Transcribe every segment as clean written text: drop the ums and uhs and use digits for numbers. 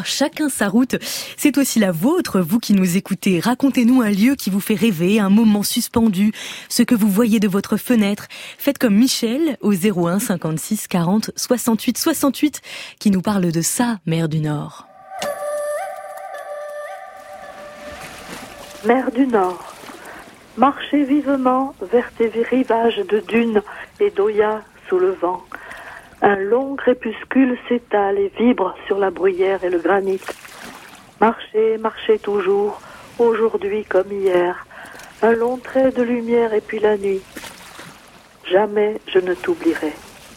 Chacun sa route. C'est aussi la vôtre, vous qui nous écoutez. Racontez-nous un lieu qui vous fait rêver, un moment suspendu, ce que vous voyez de votre fenêtre. Faites comme Michel au 01 56 40 68 68 qui nous parle de sa mer du Nord. Mer du Nord, marchez vivement vers tes rivages de dunes et d'Oya sous le vent. Un long crépuscule s'étale et vibre sur la bruyère et le granit. Marchez, marchez toujours, aujourd'hui comme hier. Un long trait de lumière et puis la nuit. Jamais je ne t'oublierai.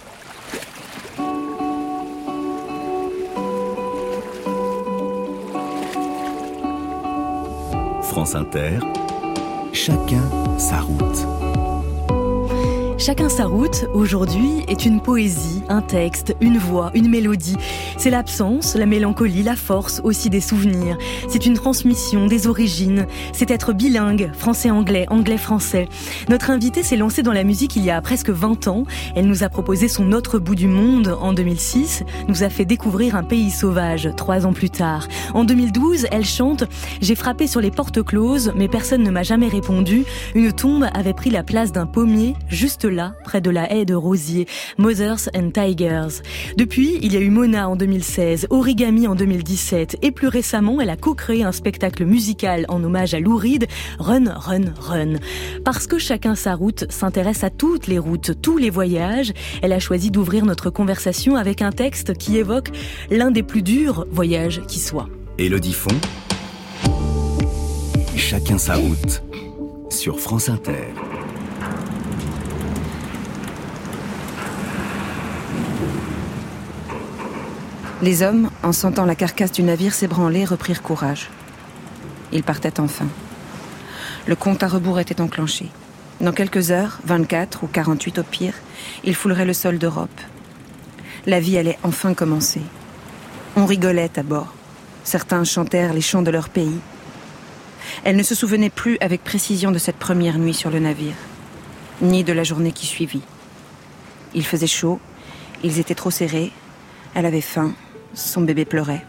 France Inter, chacun sa route. Chacun sa route, aujourd'hui, est une poésie, un texte, une voix, une mélodie. C'est l'absence, la mélancolie, la force aussi des souvenirs. C'est une transmission des origines. C'est être bilingue, français-anglais, anglais-français. Notre invitée s'est lancée dans la musique il y a presque 20 ans. Elle nous a proposé son Autre bout du monde en 2006, nous a fait découvrir un pays sauvage 3 ans plus tard. En 2012, elle chante « J'ai frappé sur les portes closes, mais personne ne m'a jamais répondu. Une tombe avait pris la place d'un pommier, juste là, près de la haie de rosiers, Mothers and Tigers. Depuis, il y a eu Mona en 2016, Origami en 2017 et plus récemment, elle a co-créé un spectacle musical en hommage à Lou Reed, Run, Run, Run. Parce que chacun sa route s'intéresse à toutes les routes, tous les voyages, elle a choisi d'ouvrir notre conversation avec un texte qui évoque l'un des plus durs voyages qui soit. Élodie Font, chacun sa route, sur France Inter. Les hommes, en sentant la carcasse du navire s'ébranler, reprirent courage. Ils partaient enfin. Le compte à rebours était enclenché. Dans quelques heures, 24 ou 48 au pire, ils fouleraient le sol d'Europe. La vie allait enfin commencer. On rigolait à bord. Certains chantèrent les chants de leur pays. Elle ne se souvenait plus avec précision de cette première nuit sur le navire, ni de la journée qui suivit. Il faisait chaud, ils étaient trop serrés, elle avait faim, son bébé pleurait.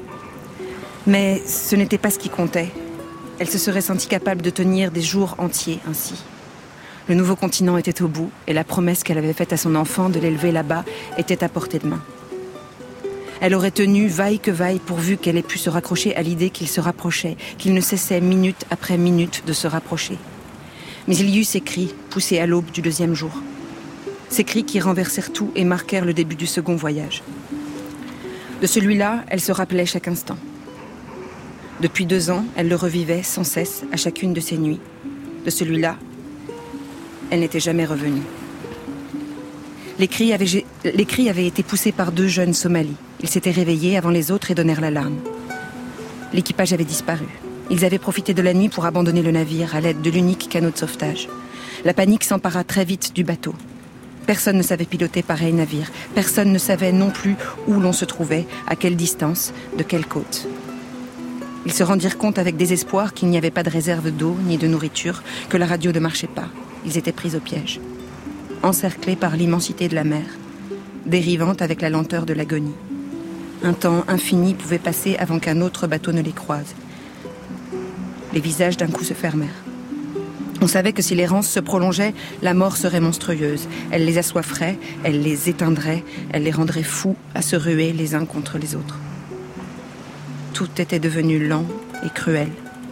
Mais ce n'était pas ce qui comptait. Elle se serait sentie capable de tenir des jours entiers ainsi. Le nouveau continent était au bout, et la promesse qu'elle avait faite à son enfant de l'élever là-bas était à portée de main. Elle aurait tenu vaille que vaille pourvu qu'elle ait pu se raccrocher à l'idée qu'il se rapprochait, qu'il ne cessait minute après minute de se rapprocher. Mais il y eut ces cris, poussés à l'aube du 2e jour. Ces cris qui renversèrent tout et marquèrent le début du second voyage. De celui-là, elle se rappelait chaque instant. Depuis 2 ans, elle le revivait sans cesse à chacune de ses nuits. De celui-là, elle n'était jamais revenue. Les cris avaient été poussés par 2 jeunes Somalis. Ils s'étaient réveillés avant les autres et donnèrent l'alarme. L'équipage avait disparu. Ils avaient profité de la nuit pour abandonner le navire à l'aide de l'unique canot de sauvetage. La panique s'empara très vite du bateau. Personne ne savait piloter pareil navire. Personne ne savait non plus où l'on se trouvait, à quelle distance, de quelle côte. Ils se rendirent compte avec désespoir qu'il n'y avait pas de réserve d'eau ni de nourriture, que la radio ne marchait pas. Ils étaient pris au piège. Encerclés par l'immensité de la mer, dérivante avec la lenteur de l'agonie. Un temps infini pouvait passer avant qu'un autre bateau ne les croise. Les visages d'un coup se fermèrent. On savait que si l'errance se prolongeait, la mort serait monstrueuse. Elle les assoifferait, elle les éteindrait, elle les rendrait fous à se ruer les uns contre les autres. Tout était devenu lent et cruel.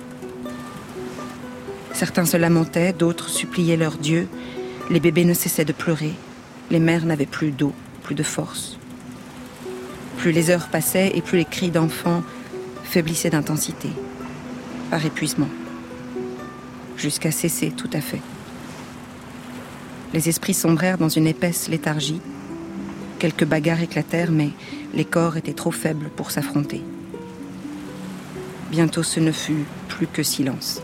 Certains se lamentaient, d'autres suppliaient leur Dieu. Les bébés ne cessaient de pleurer. Les mères n'avaient plus d'eau, plus de force. Plus les heures passaient et plus les cris d'enfants faiblissaient d'intensité, par épuisement. Jusqu'à cesser tout à fait. Les esprits sombrèrent dans une épaisse léthargie. Quelques bagarres éclatèrent, mais les corps étaient trop faibles pour s'affronter. Bientôt ce ne fut plus que silence.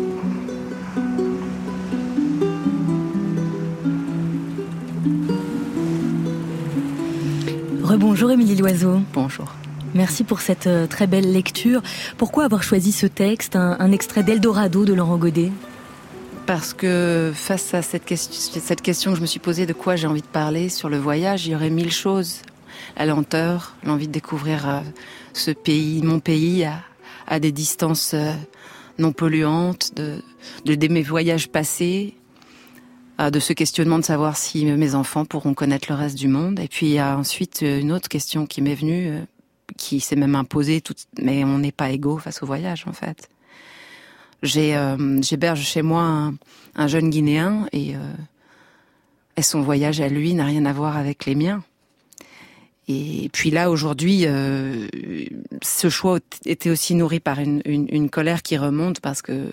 Rebonjour Émilie Loiseau. Bonjour. Merci pour cette très belle lecture. Pourquoi avoir choisi ce texte, un extrait d'Eldorado de Laurent Godet ? Parce que face à cette question que je me suis posée, de quoi j'ai envie de parler sur le voyage, il y aurait 1000 choses la lenteur, l'envie de découvrir ce pays, mon pays, à des distances non polluantes, de mes voyages passés, de ce questionnement de savoir si mes enfants pourront connaître le reste du monde. Et puis il y a ensuite une autre question qui m'est venue, qui s'est même imposée, mais on n'est pas égaux face au voyage en fait. J'héberge chez moi un jeune Guinéen et son voyage à lui n'a rien à voir avec les miens. Et puis là, aujourd'hui, ce choix était aussi nourri par une colère qui remonte parce que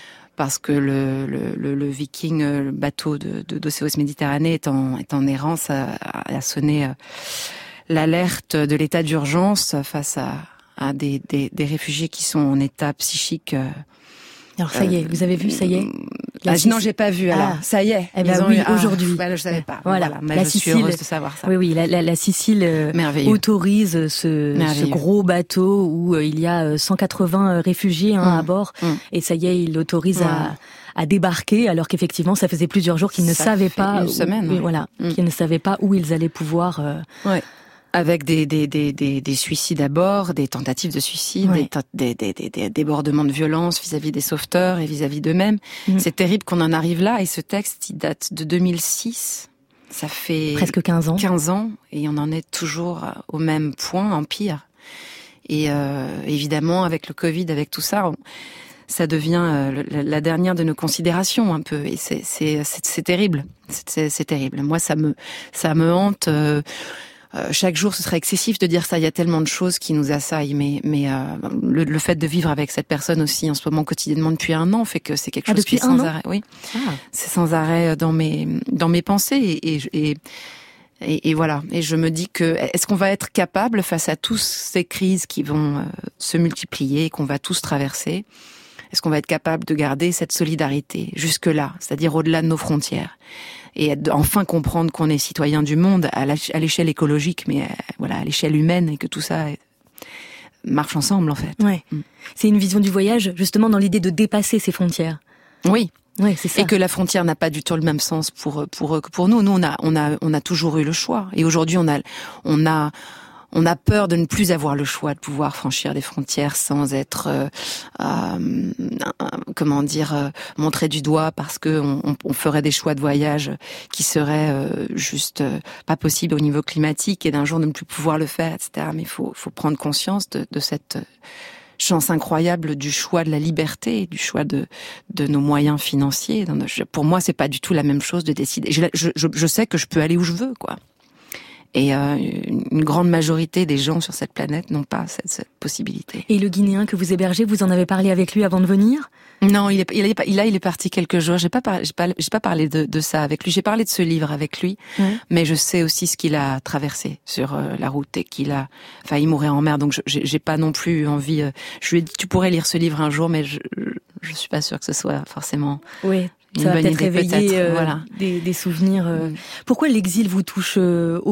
le Viking, le bateau d'Océos Méditerranée est en errance, a sonné l'alerte de l'état d'urgence face à des réfugiés qui sont en état psychique. Alors ça y est, vous avez vu, ça y est. Non, j'ai pas vu. Alors ça y est. Eh ben oui, aujourd'hui. Je savais pas. Voilà. Mais la je Sicile, suis heureuse de savoir ça. Oui, la Sicile autorise ce gros bateau où il y a 180 réfugiés à bord. Et ça y est, il autorise à débarquer, alors qu'effectivement, ça faisait plusieurs jours qu'ils ne savaient pas. Une semaine. Voilà, qu'ils ne savaient pas où ils allaient pouvoir. Avec des suicides à bord, des tentatives de suicide, des débordements de violence vis-à-vis des sauveteurs et vis-à-vis d'eux-mêmes. C'est terrible qu'on en arrive là, et ce texte, il date de 2006. Ça fait presque 15 ans. 15 ans, et on en est toujours au même point, en pire. Et évidemment, avec le Covid, avec tout ça, ça devient la dernière de nos considérations un peu, et c'est terrible. C'est terrible. Moi, ça me hante. Chaque jour, ce serait excessif de dire ça. Il y a tellement de choses qui nous assaillent, mais le fait de vivre avec cette personne aussi en ce moment quotidiennement depuis 1 an fait que c'est quelque chose qui est sans arrêt. Oui, c'est sans arrêt dans mes pensées et voilà. Et je me dis que est-ce qu'on va être capable face à toutes ces crises qui vont se multiplier et qu'on va tous traverser? Est-ce qu'on va être capable de garder cette solidarité jusque-là, c'est-à-dire au-delà de nos frontières? Et enfin comprendre qu'on est citoyen du monde à l'échelle écologique, mais à l'échelle humaine, et que tout ça marche ensemble en fait. Ouais. C'est une vision du voyage justement dans l'idée de dépasser ces frontières. Oui. Ouais, c'est ça. Et que la frontière n'a pas du tout le même sens pour nous. Nous, on a toujours eu le choix. Et aujourd'hui, on a peur de ne plus avoir le choix de pouvoir franchir des frontières sans être, montré du doigt parce que on ferait des choix de voyage qui seraient juste pas possibles au niveau climatique, et d'un jour de ne plus pouvoir le faire, etc. Mais il faut prendre conscience de cette chance incroyable du choix de la liberté, du choix de nos moyens financiers. Pour moi, c'est pas du tout la même chose de décider. Je sais que je peux aller où je veux, quoi. Et une grande majorité des gens sur cette planète n'ont pas cette possibilité. Et le Guinéen que vous hébergez, vous en avez parlé avec lui avant de venir ? Non, il est parti quelques jours. J'ai pas parlé de ça avec lui. J'ai parlé de ce livre avec lui, mais je sais aussi ce qu'il a traversé sur la route et il mourait en mer. Donc j'ai pas non plus envie. Je lui ai dit tu pourrais lire ce livre un jour, mais je suis pas sûre que ce soit forcément. Oui. Ça va peut-être réveiller des souvenirs. Pourquoi l'exil vous touche autant ?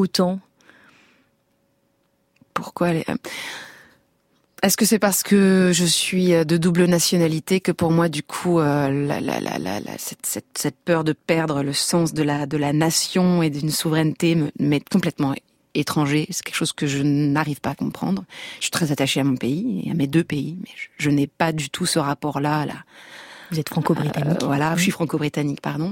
Pourquoi Est-ce que c'est parce que je suis de double nationalité que pour moi, du coup, cette peur de perdre le sens de la nation et d'une souveraineté m'est complètement étranger. C'est quelque chose que je n'arrive pas à comprendre. Je suis très attachée à mon pays et à mes 2 pays, mais je n'ai pas du tout ce rapport-là. Vous êtes franco-britannique. Je suis franco-britannique, pardon.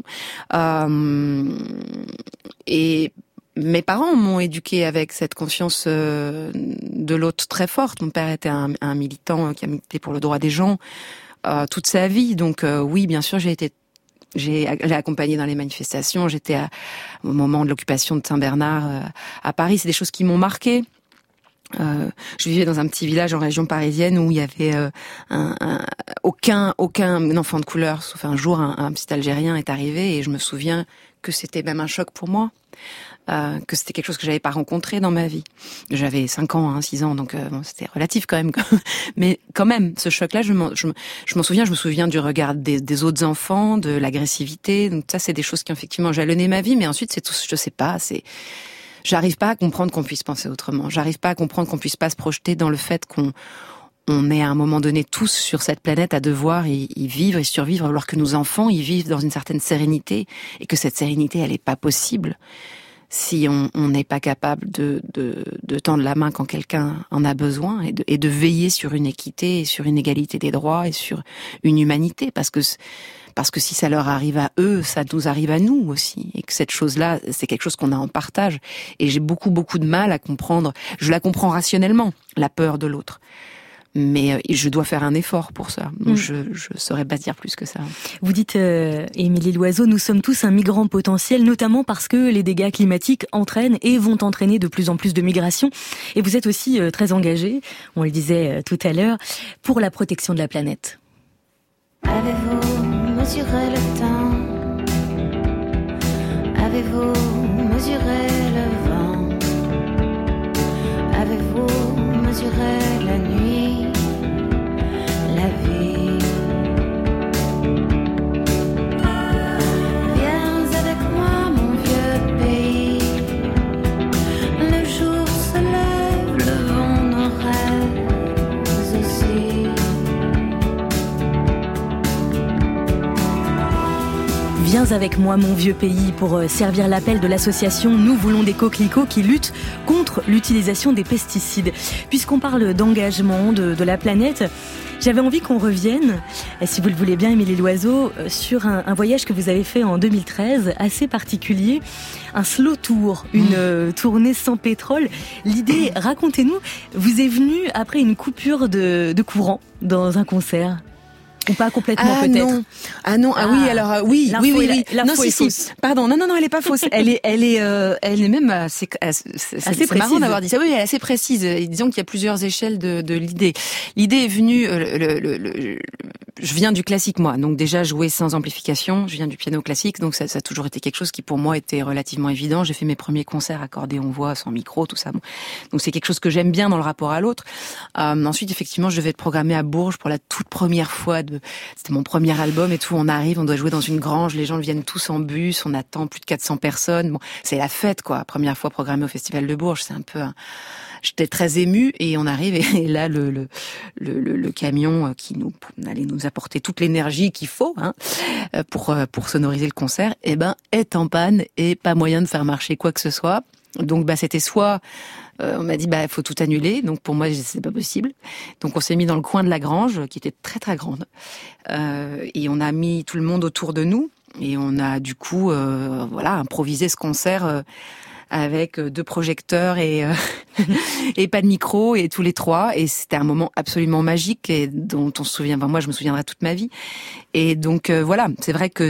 Et mes parents m'ont éduquée avec cette conscience de l'autre très forte. Mon père était un militant qui a milité pour le droit des gens toute sa vie. Donc oui, bien sûr, j'ai accompagné dans les manifestations. J'étais au moment de l'occupation de Saint-Bernard à Paris. C'est des choses qui m'ont marquée. Je vivais dans un petit village en région parisienne où il y avait aucun enfant de couleur, sauf un jour un petit Algérien est arrivé, et je me souviens que c'était même un choc pour moi, que c'était quelque chose que j'avais pas rencontré dans ma vie. J'avais 5 ans, 6 ans, donc c'était relatif quand même. Mais quand même, ce choc-là, je m'en souviens. Je me souviens du regard des autres enfants, de l'agressivité. Donc ça, c'est des choses qui effectivement jalonné ma vie. Mais ensuite, c'est tout. Je sais pas. J'arrive pas à comprendre qu'on puisse penser autrement. J'arrive pas à comprendre qu'on puisse pas se projeter dans le fait qu'on est à un moment donné tous sur cette planète à devoir y vivre et survivre, alors que nos enfants y vivent dans une certaine sérénité, et que cette sérénité, elle est pas possible si on n'est pas capable de tendre la main quand quelqu'un en a besoin et de veiller sur une équité et sur une égalité des droits et sur une humanité, parce que si ça leur arrive à eux, ça nous arrive à nous aussi, et que cette chose-là, c'est quelque chose qu'on a en partage. Et j'ai beaucoup de mal à comprendre. Je la comprends rationnellement, la peur de l'autre. Mais je dois faire un effort pour ça. Donc je saurais pas dire plus que ça. Vous dites, Émilie Loiseau, nous sommes tous un migrant potentiel, notamment parce que les dégâts climatiques entraînent et vont entraîner de plus en plus de migrations. Et vous êtes aussi très engagée, on le disait tout à l'heure, pour la protection de la planète. Avez-vous mesuré le temps? Avez-vous mesuré le vent? Avez-vous mesuré la nuit, la vie? Viens avec moi, mon vieux pays. Le jour se lève, le vent nos rêves aussi. Viens avec moi, mon vieux pays, pour servir l'appel de l'association Nous voulons des coquelicots qui lutte contre l'utilisation des pesticides. Puisqu'on parle d'engagement, de la planète, j'avais envie qu'on revienne, si vous le voulez bien, Émilie Loiseau, sur un voyage que vous avez fait en 2013, assez particulier, un slow tour, une tournée sans pétrole. L'idée, racontez-nous, vous est venue après une coupure de courant dans un concert. Ou pas complètement, peut-être. Oui, alors oui. L'info est fausse. Pardon, non, elle est pas fausse. Elle est même assez précise. Marrant d'avoir dit ça. Oui, elle est assez précise. Disons qu'il y a plusieurs échelles de l'idée. L'idée est venue. Je viens du classique, moi. Donc déjà jouer sans amplification. Je viens du piano classique, donc ça a toujours été quelque chose qui pour moi était relativement évident. J'ai fait mes premiers concerts accordéon-voix, sans micro, tout ça. Bon. Donc c'est quelque chose que j'aime bien dans le rapport à l'autre. Ensuite, effectivement, je devais être programmée à Bourges pour la toute première fois c'était mon premier album et tout. On arrive, on doit jouer dans une grange, les gens viennent tous en bus, on attend plus de 400 personnes. Bon, c'est la fête, quoi. Première fois programmée au Festival de Bourges, c'est un peu. J'étais très émue et on arrive et là le camion qui allait nous apporter toute l'énergie qu'il faut pour sonoriser le concert, est en panne et pas moyen de faire marcher quoi que ce soit. Donc c'était soit on m'a dit faut tout annuler, donc pour moi c'est pas possible. Donc on s'est mis dans le coin de la grange qui était très très grande et on a mis tout le monde autour de nous et on a du coup improvisé ce concert avec 2 projecteurs et pas de micro et tous les 3 et c'était un moment absolument magique et dont on se souvient. Moi je me souviendrai toute ma vie et donc c'est vrai que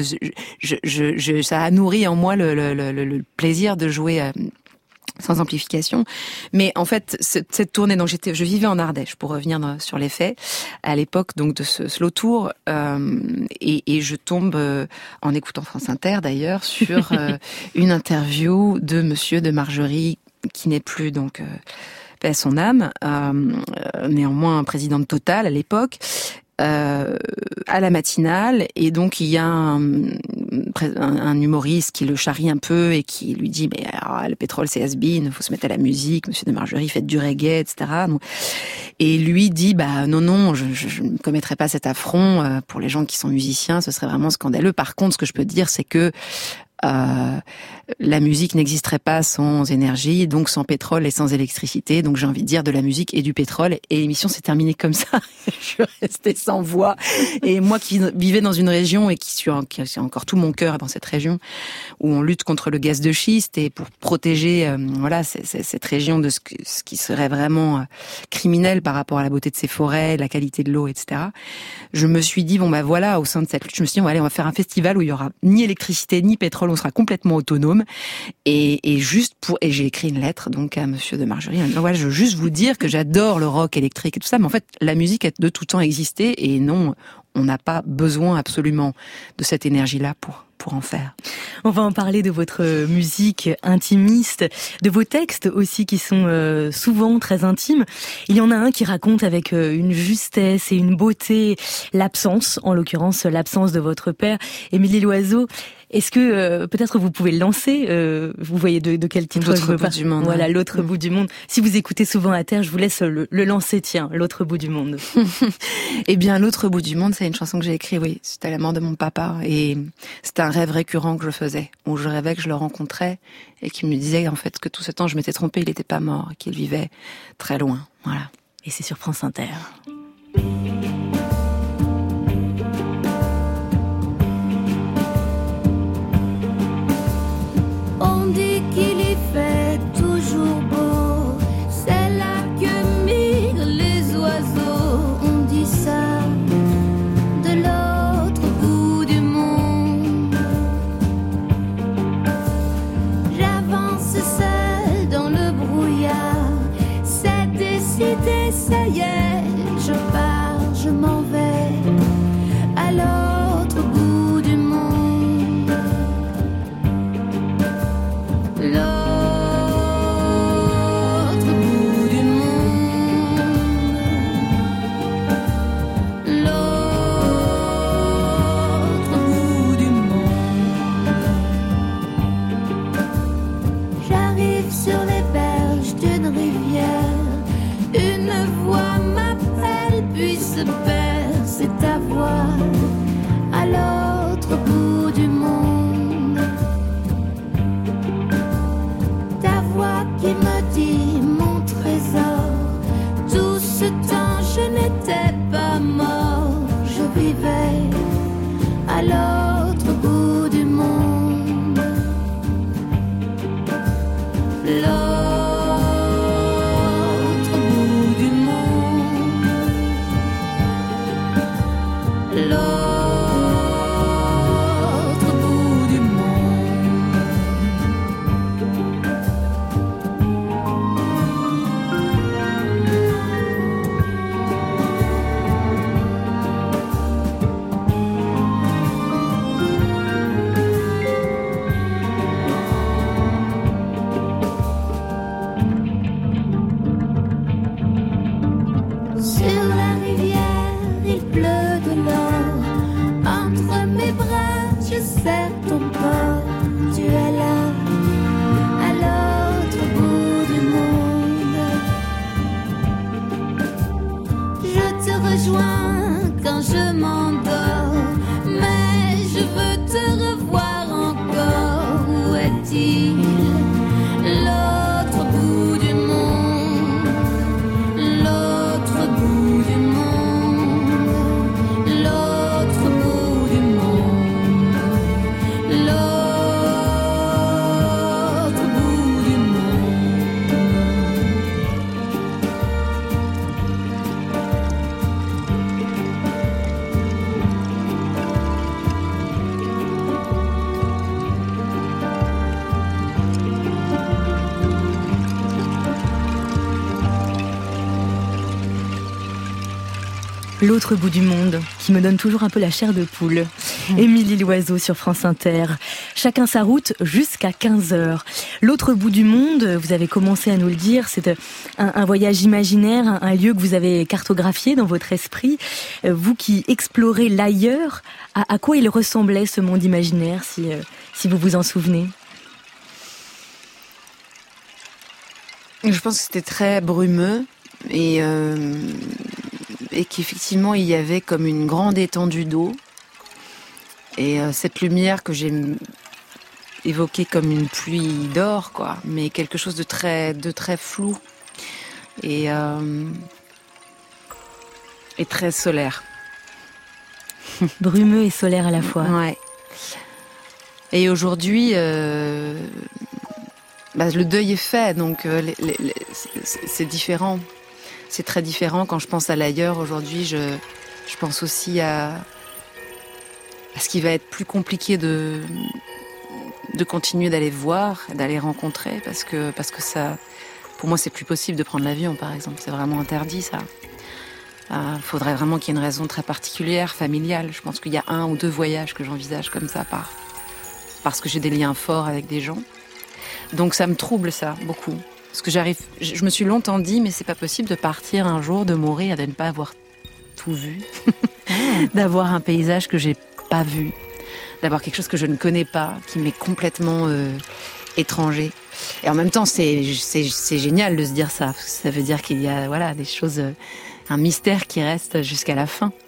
ça a nourri en moi le plaisir de jouer sans amplification. Mais en fait, cette tournée, donc je vivais en Ardèche, pour revenir sur les faits, à l'époque donc de ce slow tour, et je tombe, en écoutant France Inter d'ailleurs, sur une interview de Monsieur de Margerie, qui n'est plus donc paix à son âme, néanmoins président de Total à l'époque, à la matinale, et donc il y a un humoriste qui le charrie un peu et qui lui dit le pétrole c'est has-been, faut se mettre à la musique, Monsieur de Margerie, faites du reggae, etc. Et lui dit non, je ne commettrai pas cet affront pour les gens qui sont musiciens, ce serait vraiment scandaleux. Par contre, ce que je peux dire, c'est que la musique n'existerait pas sans énergie, donc sans pétrole et sans électricité. Donc j'ai envie de dire de la musique et du pétrole. Et l'émission s'est terminée comme ça. Je suis restée sans voix. Et moi qui vivais dans une région et qui a encore tout mon cœur dans cette région où on lutte contre le gaz de schiste et pour protéger cette région de ce qui serait vraiment criminel par rapport à la beauté de ses forêts, la qualité de l'eau, etc. Je me suis dit au sein de cette lutte, je me suis dit on va faire un festival où il y aura ni électricité ni pétrole, on sera complètement autonome. Et j'ai écrit une lettre donc à Monsieur de Margerie. Je veux juste vous dire que j'adore le rock électrique et tout ça, mais en fait la musique a de tout temps existé et non, on n'a pas besoin absolument de cette énergie-là pour en faire. On va en parler de votre musique intimiste, de vos textes aussi qui sont souvent très intimes. Il y en a un qui raconte avec une justesse et une beauté l'absence, en l'occurrence l'absence de votre père, Émilie Loiseau. Est-ce que peut-être vous pouvez le lancer vous voyez de quel titre je veux pas. Du monde. Voilà, l'autre bout du monde. Si vous écoutez souvent à terre, je vous laisse le lancer. Tiens, l'autre bout du monde. Eh bien, l'autre bout du monde, c'est une chanson que j'ai écrite, oui, c'était à la mort de mon papa. Et c'était un rêve récurrent que je faisais, où je rêvais que je le rencontrais et qu'il me disait en fait que tout ce temps je m'étais trompée, il n'était pas mort, qu'il vivait très loin. Voilà. Et c'est sur France Inter. On dit qu'il y fait toujours beau, c'est là que migrent les oiseaux. On dit ça de l'autre bout du monde. J'avance seule dans le brouillard, c'est décidé, ça y est, je pars, je m'en vais à l'autre bout du monde. L'autre bout du monde. L'autre bout du monde. J'arrive sur les berges d'une rivière. Une voix m'appelle puis se perd. C'est ta voix à l'autre bout du monde. Ta voix qui me dit mon trésor. Tout ce temps je n'étais pas mort. Je vivais à l'autre bout du monde. L'autre bout du monde. L'autre bout du monde. Sur la rivière, il pleut de l'or. Entre mes bras, je serre ton corps. Tu es là, à l'autre bout du monde. Je te rejoins quand je m'endors, mais je veux te revoir encore. Où est-il, l'autre bout du monde? L'autre bout du monde. L'autre bout du monde. L'autre bout du monde. L'autre bout du monde, qui me donne toujours un peu la chair de poule. Émilie Loiseau sur France Inter. Chacun sa route jusqu'à 15h. L'autre bout du monde, vous avez commencé à nous le dire, c'est un voyage imaginaire, un lieu que vous avez cartographié dans votre esprit. Vous qui explorez l'ailleurs, à quoi il ressemblait ce monde imaginaire, si vous vous en souvenez? Je pense que c'était très brumeux et qu'effectivement il y avait comme une grande étendue d'eau et cette lumière que j'ai évoquée comme une pluie d'or, quoi, mais quelque chose de très flou et très solaire. Brumeux et solaire à la fois. Ouais. Et aujourd'hui, le deuil est fait, donc c'est différent. C'est très différent. Quand je pense à l'ailleurs aujourd'hui, je pense aussi à ce qui va être plus compliqué de continuer d'aller voir, d'aller rencontrer, parce que ça, pour moi, c'est plus possible de prendre l'avion, par exemple. C'est vraiment interdit, ça. Faudrait vraiment qu'il y ait une raison très particulière, familiale. Je pense qu'il y a 1 ou 2 voyages que j'envisage comme ça, parce que j'ai des liens forts avec des gens. Donc ça me trouble, ça, beaucoup. Parce que je me suis longtemps dit, mais c'est pas possible de partir un jour, de mourir et de ne pas avoir tout vu. D'avoir un paysage que j'ai pas vu. D'avoir quelque chose que je ne connais pas, qui m'est complètement étranger. Et en même temps, c'est génial de se dire ça. Parce que ça veut dire qu'il y a des choses, un mystère qui reste jusqu'à la fin.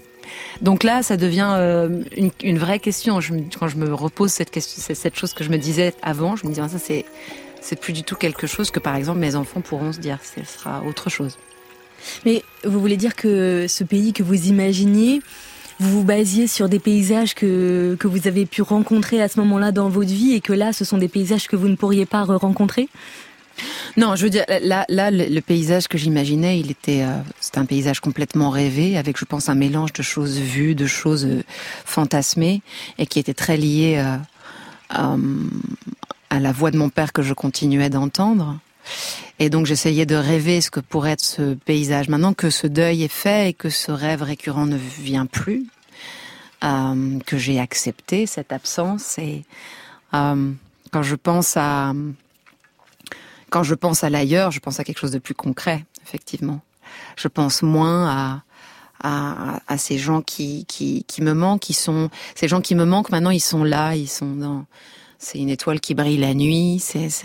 Donc là, ça devient une vraie question. Quand je me repose cette chose que je me disais avant, je me dis ça c'est plus du tout quelque chose que par exemple mes enfants pourront se dire. Ce sera autre chose. Mais vous voulez dire que ce pays que vous imaginiez, vous vous basiez sur des paysages que vous avez pu rencontrer à ce moment-là dans votre vie et que là, ce sont des paysages que vous ne pourriez pas rencontrer ? Non, je veux dire, là, le paysage que j'imaginais, c'était un paysage complètement rêvé, avec, je pense, un mélange de choses vues, de choses fantasmées, et qui était très lié à la voix de mon père que je continuais d'entendre. Et donc, j'essayais de rêver ce que pourrait être ce paysage. Maintenant que ce deuil est fait et que ce rêve récurrent ne vient plus, que j'ai accepté cette absence, et quand je pense à l'ailleurs, je pense à quelque chose de plus concret, effectivement. Je pense moins à ces gens qui me manquent, ces gens qui me manquent maintenant, ils sont là, c'est une étoile qui brille la nuit,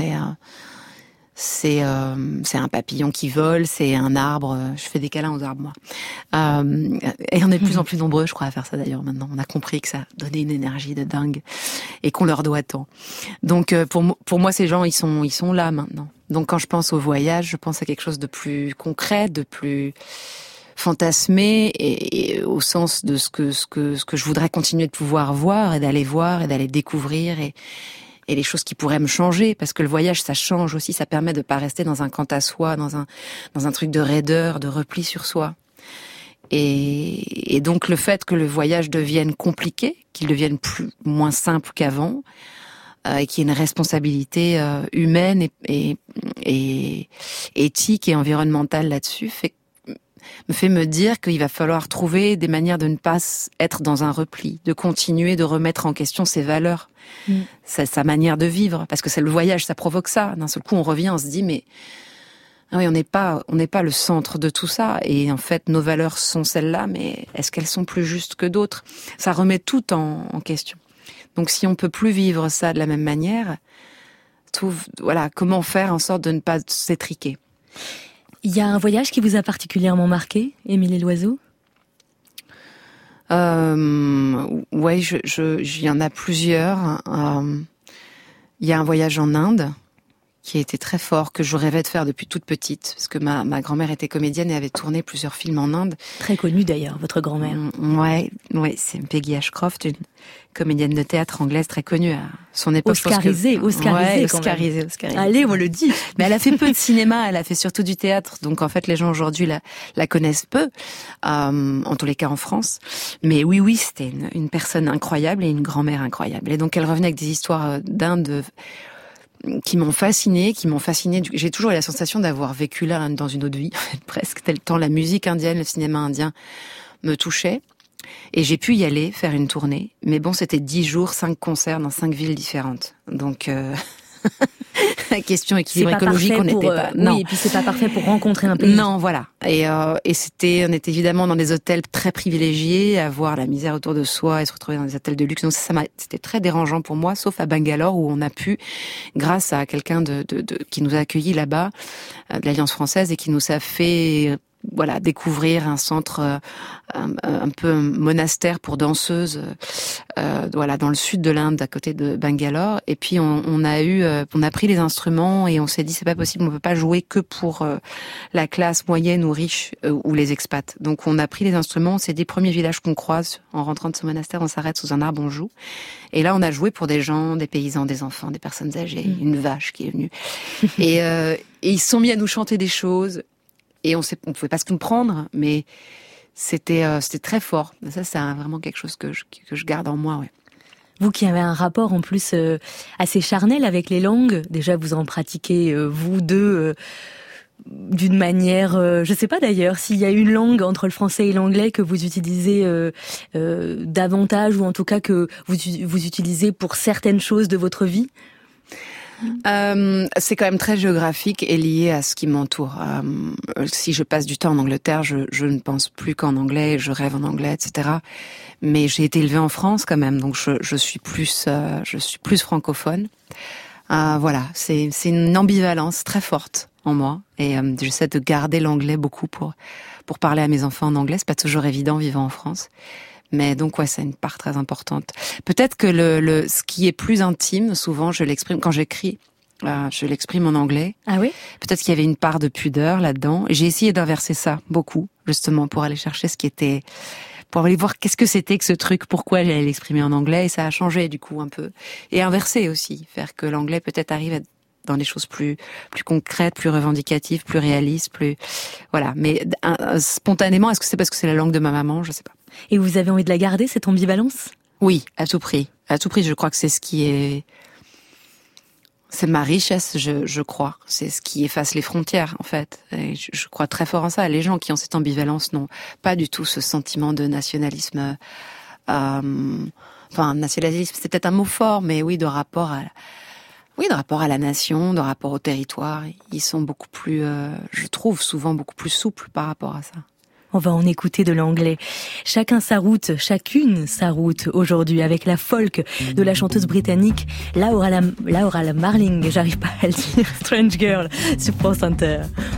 c'est un papillon qui vole, c'est un arbre. Je fais des câlins aux arbres, moi. Et on est de plus en plus nombreux, je crois, à faire ça d'ailleurs maintenant. On a compris que ça donnait une énergie de dingue et qu'on leur doit tant. Donc pour moi, ces gens, ils sont là maintenant. Donc quand je pense au voyage, je pense à quelque chose de plus concret, de plus fantasmé, et au sens de ce que je voudrais continuer de pouvoir voir et d'aller découvrir et les choses qui pourraient me changer, parce que le voyage, ça change aussi, ça permet de pas rester dans un quant à soi, dans un truc de raideur, de repli sur soi. Et donc le fait que le voyage devienne compliqué, qu'il devienne moins simple qu'avant, et qu'il y ait une responsabilité humaine et éthique et environnementale là-dessus, me fait me dire qu'il va falloir trouver des manières de ne pas être dans un repli, de continuer de remettre en question ses valeurs, sa manière de vivre, parce que c'est le voyage, ça provoque ça. D'un seul coup, on revient, on se dit mais oui, on n'est pas le centre de tout ça, et en fait, nos valeurs sont celles-là, mais est-ce qu'elles sont plus justes que d'autres ? Ça remet tout en question. Donc, si on peut plus vivre ça de la même manière, comment faire en sorte de ne pas s'étriquer ? Il y a un voyage qui vous a particulièrement marqué, Émilie Loiseau ? Ouais, il y en a plusieurs. Il y a un voyage en Inde qui a été très fort, que je rêvais de faire depuis toute petite, parce que ma grand-mère était comédienne et avait tourné plusieurs films en Inde. Très connue d'ailleurs, votre grand-mère. Ouais, c'est Peggy Ashcroft, une comédienne de théâtre anglaise très connue à son époque. Oscarisée. Allez, on le dit. Mais elle a fait peu de cinéma, elle a fait surtout du théâtre, donc en fait les gens aujourd'hui la connaissent peu, en tous les cas en France. Mais oui, c'était une personne incroyable et une grand-mère incroyable. Et donc elle revenait avec des histoires d'Inde qui m'ont fascinée. J'ai toujours eu la sensation d'avoir vécu là dans une autre vie, presque, tel temps la musique indienne, le cinéma indien me touchait. Et j'ai pu y aller, faire une tournée. Mais bon, c'était 10 jours, 5 concerts dans 5 villes différentes. Donc, la question équilibre écologique, on n'était pas. Non. Oui, et puis c'est pas parfait pour rencontrer un pays. Non, voilà. Et on était évidemment dans des hôtels très privilégiés, à voir la misère autour de soi et se retrouver dans des hôtels de luxe. Donc c'était très dérangeant pour moi, sauf à Bangalore où on a pu, grâce à quelqu'un qui nous a accueillis là-bas, de l'Alliance française, et qui nous a fait découvrir un centre un peu monastère pour danseuses, dans le sud de l'Inde, à côté de Bangalore. Et puis on a pris les instruments et on s'est dit c'est pas possible, on peut pas jouer que pour la classe moyenne ou riche ou les expats. Donc on a pris les instruments, c'est des premiers villages qu'on croise en rentrant de ce monastère, on s'arrête sous un arbre, on joue. Et là on a joué pour des gens, des paysans, des enfants, des personnes âgées, une vache qui est venue. Et ils se sont mis à nous chanter des choses. Et on pouvait pas se comprendre, mais c'était très fort. Ça, c'est vraiment quelque chose que je garde en moi, ouais. Vous qui avez un rapport en plus assez charnel avec les langues, déjà vous en pratiquez vous deux d'une manière, je sais pas d'ailleurs s'il y a une langue entre le français et l'anglais que vous utilisez davantage, ou en tout cas que vous utilisez pour certaines choses de votre vie. C'est quand même très géographique et lié à ce qui m'entoure. Si je passe du temps en Angleterre, je ne pense plus qu'en anglais, je rêve en anglais, etc. Mais j'ai été élevée en France quand même, donc je suis plus francophone. Voilà, c'est une ambivalence très forte en moi, et j'essaie de garder l'anglais beaucoup pour parler à mes enfants en anglais. C'est pas toujours évident vivant en France, mais donc ouais, c'est une part très importante. Peut-être que ce qui est plus intime, souvent je l'exprime quand j'écris. Je l'exprime en anglais. Ah oui? Peut-être qu'il y avait une part de pudeur là-dedans. J'ai essayé d'inverser ça beaucoup, justement, pour aller chercher pour aller voir qu'est-ce que c'était que ce truc, pourquoi j'allais l'exprimer en anglais, et ça a changé du coup un peu. Et inverser aussi, faire que l'anglais peut-être arrive dans des choses plus concrètes, plus revendicatives, plus réalistes, voilà. Mais spontanément, est-ce que c'est parce que c'est la langue de ma maman? Je sais pas. Et vous avez envie de la garder, cette ambivalence? Oui, à tout prix. À tout prix, je crois que c'est ma richesse, je crois. C'est ce qui efface les frontières, en fait. Et je crois très fort en ça. Les gens qui ont cette ambivalence n'ont pas du tout ce sentiment de nationalisme. Nationalisme, c'est peut-être un mot fort, mais oui, de rapport à la nation, de rapport au territoire. Ils sont beaucoup plus, je trouve, souvent beaucoup plus souples par rapport à ça. On va en écouter de l'anglais. Chacun sa route, chacune sa route aujourd'hui avec la folk de la chanteuse britannique Laura Marling, j'arrive pas à le dire, Strange Girl sur France Inter.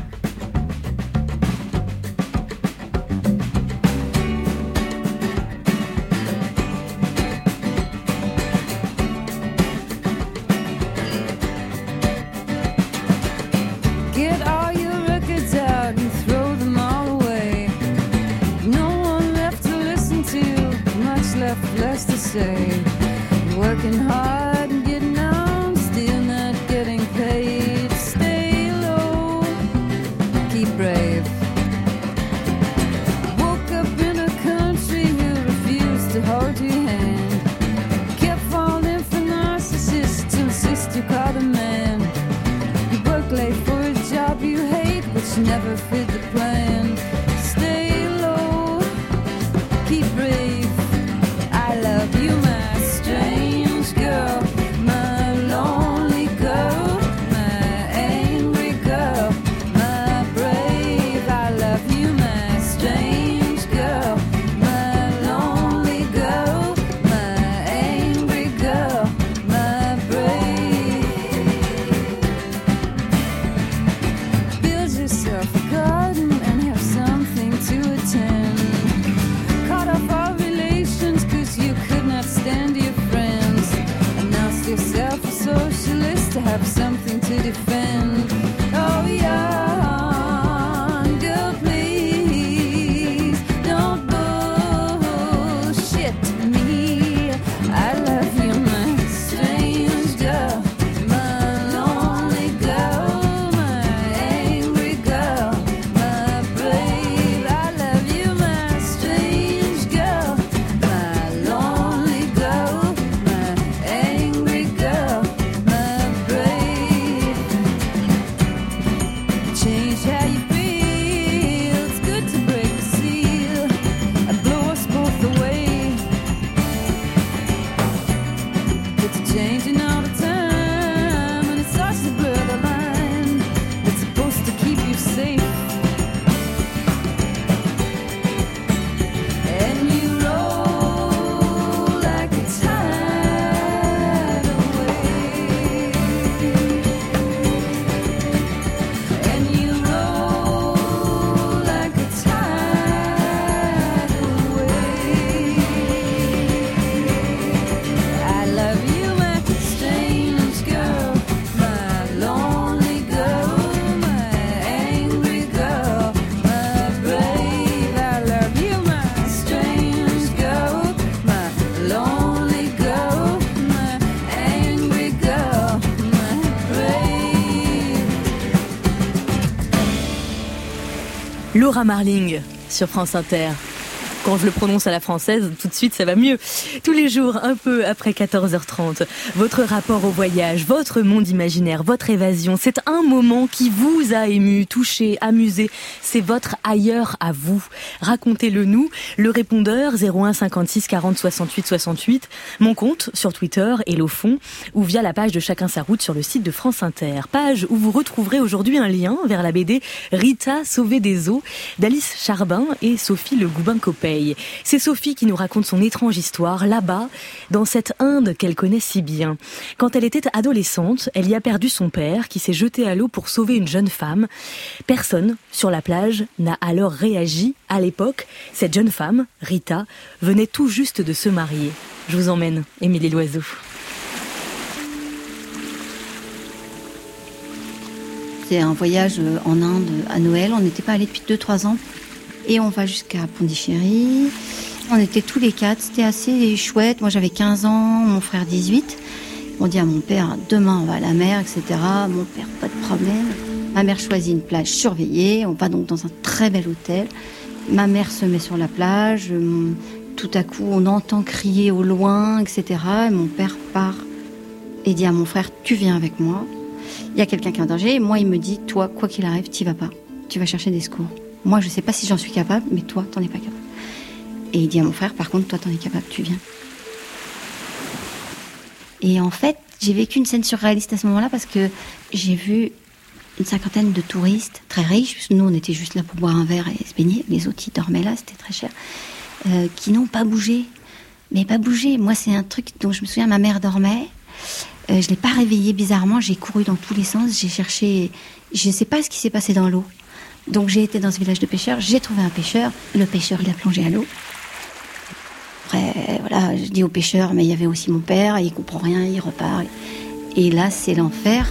Less to say, working hard and getting on, still not getting paid. Stay low, keep brave. Woke up in a country who refused to hold your hand. Kept falling for narcissists to insist you call the man. You work late for a job you hate, but you never fit the plan. Stay low, keep brave. I love you, my strange girl, my lonely girl, my angry girl, my brave. I love you, my strange girl, my lonely girl, my angry girl, my brave. Build yourself a garden and have something to attend. Cut off all relations you could not stand your friends. Announce yourself a socialist to have something to defend. Oh, young girl, please don't bullshit me. I love you, my strange girl, my lonely girl, my angry girl, my brave. I love you, my strange girl, my lonely girl, my angry girl, my brave. Change how you feel, it's good to break the seal and blow us both away. It's changing all the time and it starts to blur the line. It's supposed to keep you safe. And you roll like a tidal wave. And you roll like a tidal wave. I love you, my strange girl, my lonely girl, my angry girl, my brave. I love you, my strange girl, my lonely girl, my angry girl, my brave. Laura Marling sur France Inter. Quand je le prononce à la française, tout de suite ça va mieux. Tous les jours, un peu après 14h30, votre rapport au voyage, votre monde imaginaire, votre évasion, c'est un moment qui vous a ému, touché, amusé. C'est votre ailleurs à vous. Racontez-le nous. Le répondeur 01 56 40 68 68. Mon compte sur Twitter, Hello Fond, ou via la page de Chacun sa route sur le site de France Inter. Page où vous retrouverez aujourd'hui un lien vers la BD Rita sauvée des eaux d'Alice Charbin et Sophie Le Goubin-Coppel. sommeil. C'est Sophie qui nous raconte son étrange histoire là-bas, dans cette Inde qu'elle connaît si bien. Quand elle était adolescente, elle y a perdu son père qui s'est jeté à l'eau pour sauver une jeune femme. Personne sur la plage n'a alors réagi. À l'époque, cette jeune femme, Rita, venait tout juste de se marier. Je vous emmène, Émilie Loiseau. C'est un voyage en Inde à Noël. On n'était pas allés depuis 2-3 ans. Et on va jusqu'à Pondichéry. On était tous les 4. C'était assez chouette. Moi, j'avais 15 ans, mon frère 18. On dit à mon père, demain, on va à la mer, etc. Mon père, pas de problème. Ma mère choisit une plage surveillée. On va donc dans un très bel hôtel. Ma mère se met sur la plage. Tout à coup, on entend crier au loin, etc. Et mon père part et dit à mon frère, tu viens avec moi. Il y a quelqu'un qui est en danger. Et moi, il me dit, toi, quoi qu'il arrive, t'y vas pas. Tu vas chercher des secours. Moi, je sais pas si j'en suis capable, mais toi, t'en es pas capable. Et il dit à mon frère, par contre, toi, t'en es capable, tu viens. Et en fait, j'ai vécu une scène surréaliste à ce moment-là parce que j'ai vu une 50aine de touristes très riches, parce que nous, on était juste là pour boire un verre et se baigner. Les autres, ils dormaient là, c'était très cher. Qui n'ont pas bougé. Mais pas bougé. Moi, c'est un truc dont je me souviens, ma mère dormait. Je l'ai pas réveillée bizarrement. J'ai couru dans tous les sens. J'ai cherché. Je sais pas ce qui s'est passé dans l'eau. Donc j'ai été dans ce village de pêcheurs. J'ai trouvé un pêcheur. Le pêcheur, il a plongé à l'eau. Après, voilà, je dis au pêcheur, mais il y avait aussi mon père. Il comprend rien. Il repart. Et là, c'est l'enfer.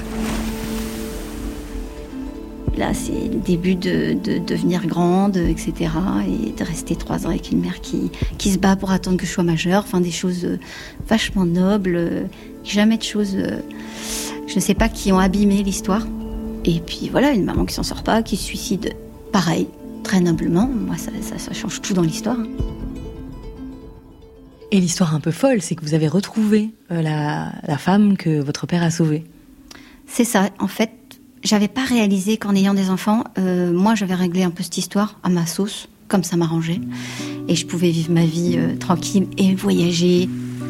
Là, c'est le début de devenir grande, etc. Et de rester 3 ans avec une mère qui se bat pour attendre que je sois majeure. Enfin, des choses vachement nobles. Jamais de choses, je ne sais pas, qui ont abîmé l'histoire. Et puis voilà, une maman qui s'en sort pas, qui se suicide, pareil, très noblement. Moi, ça change tout dans l'histoire. Et l'histoire un peu folle, c'est que vous avez retrouvé la femme que votre père a sauvée. C'est ça, en fait. J'avais pas réalisé qu'en ayant des enfants, moi j'avais réglé un peu cette histoire à ma sauce, comme ça m'arrangeait. Et je pouvais vivre ma vie tranquille et voyager.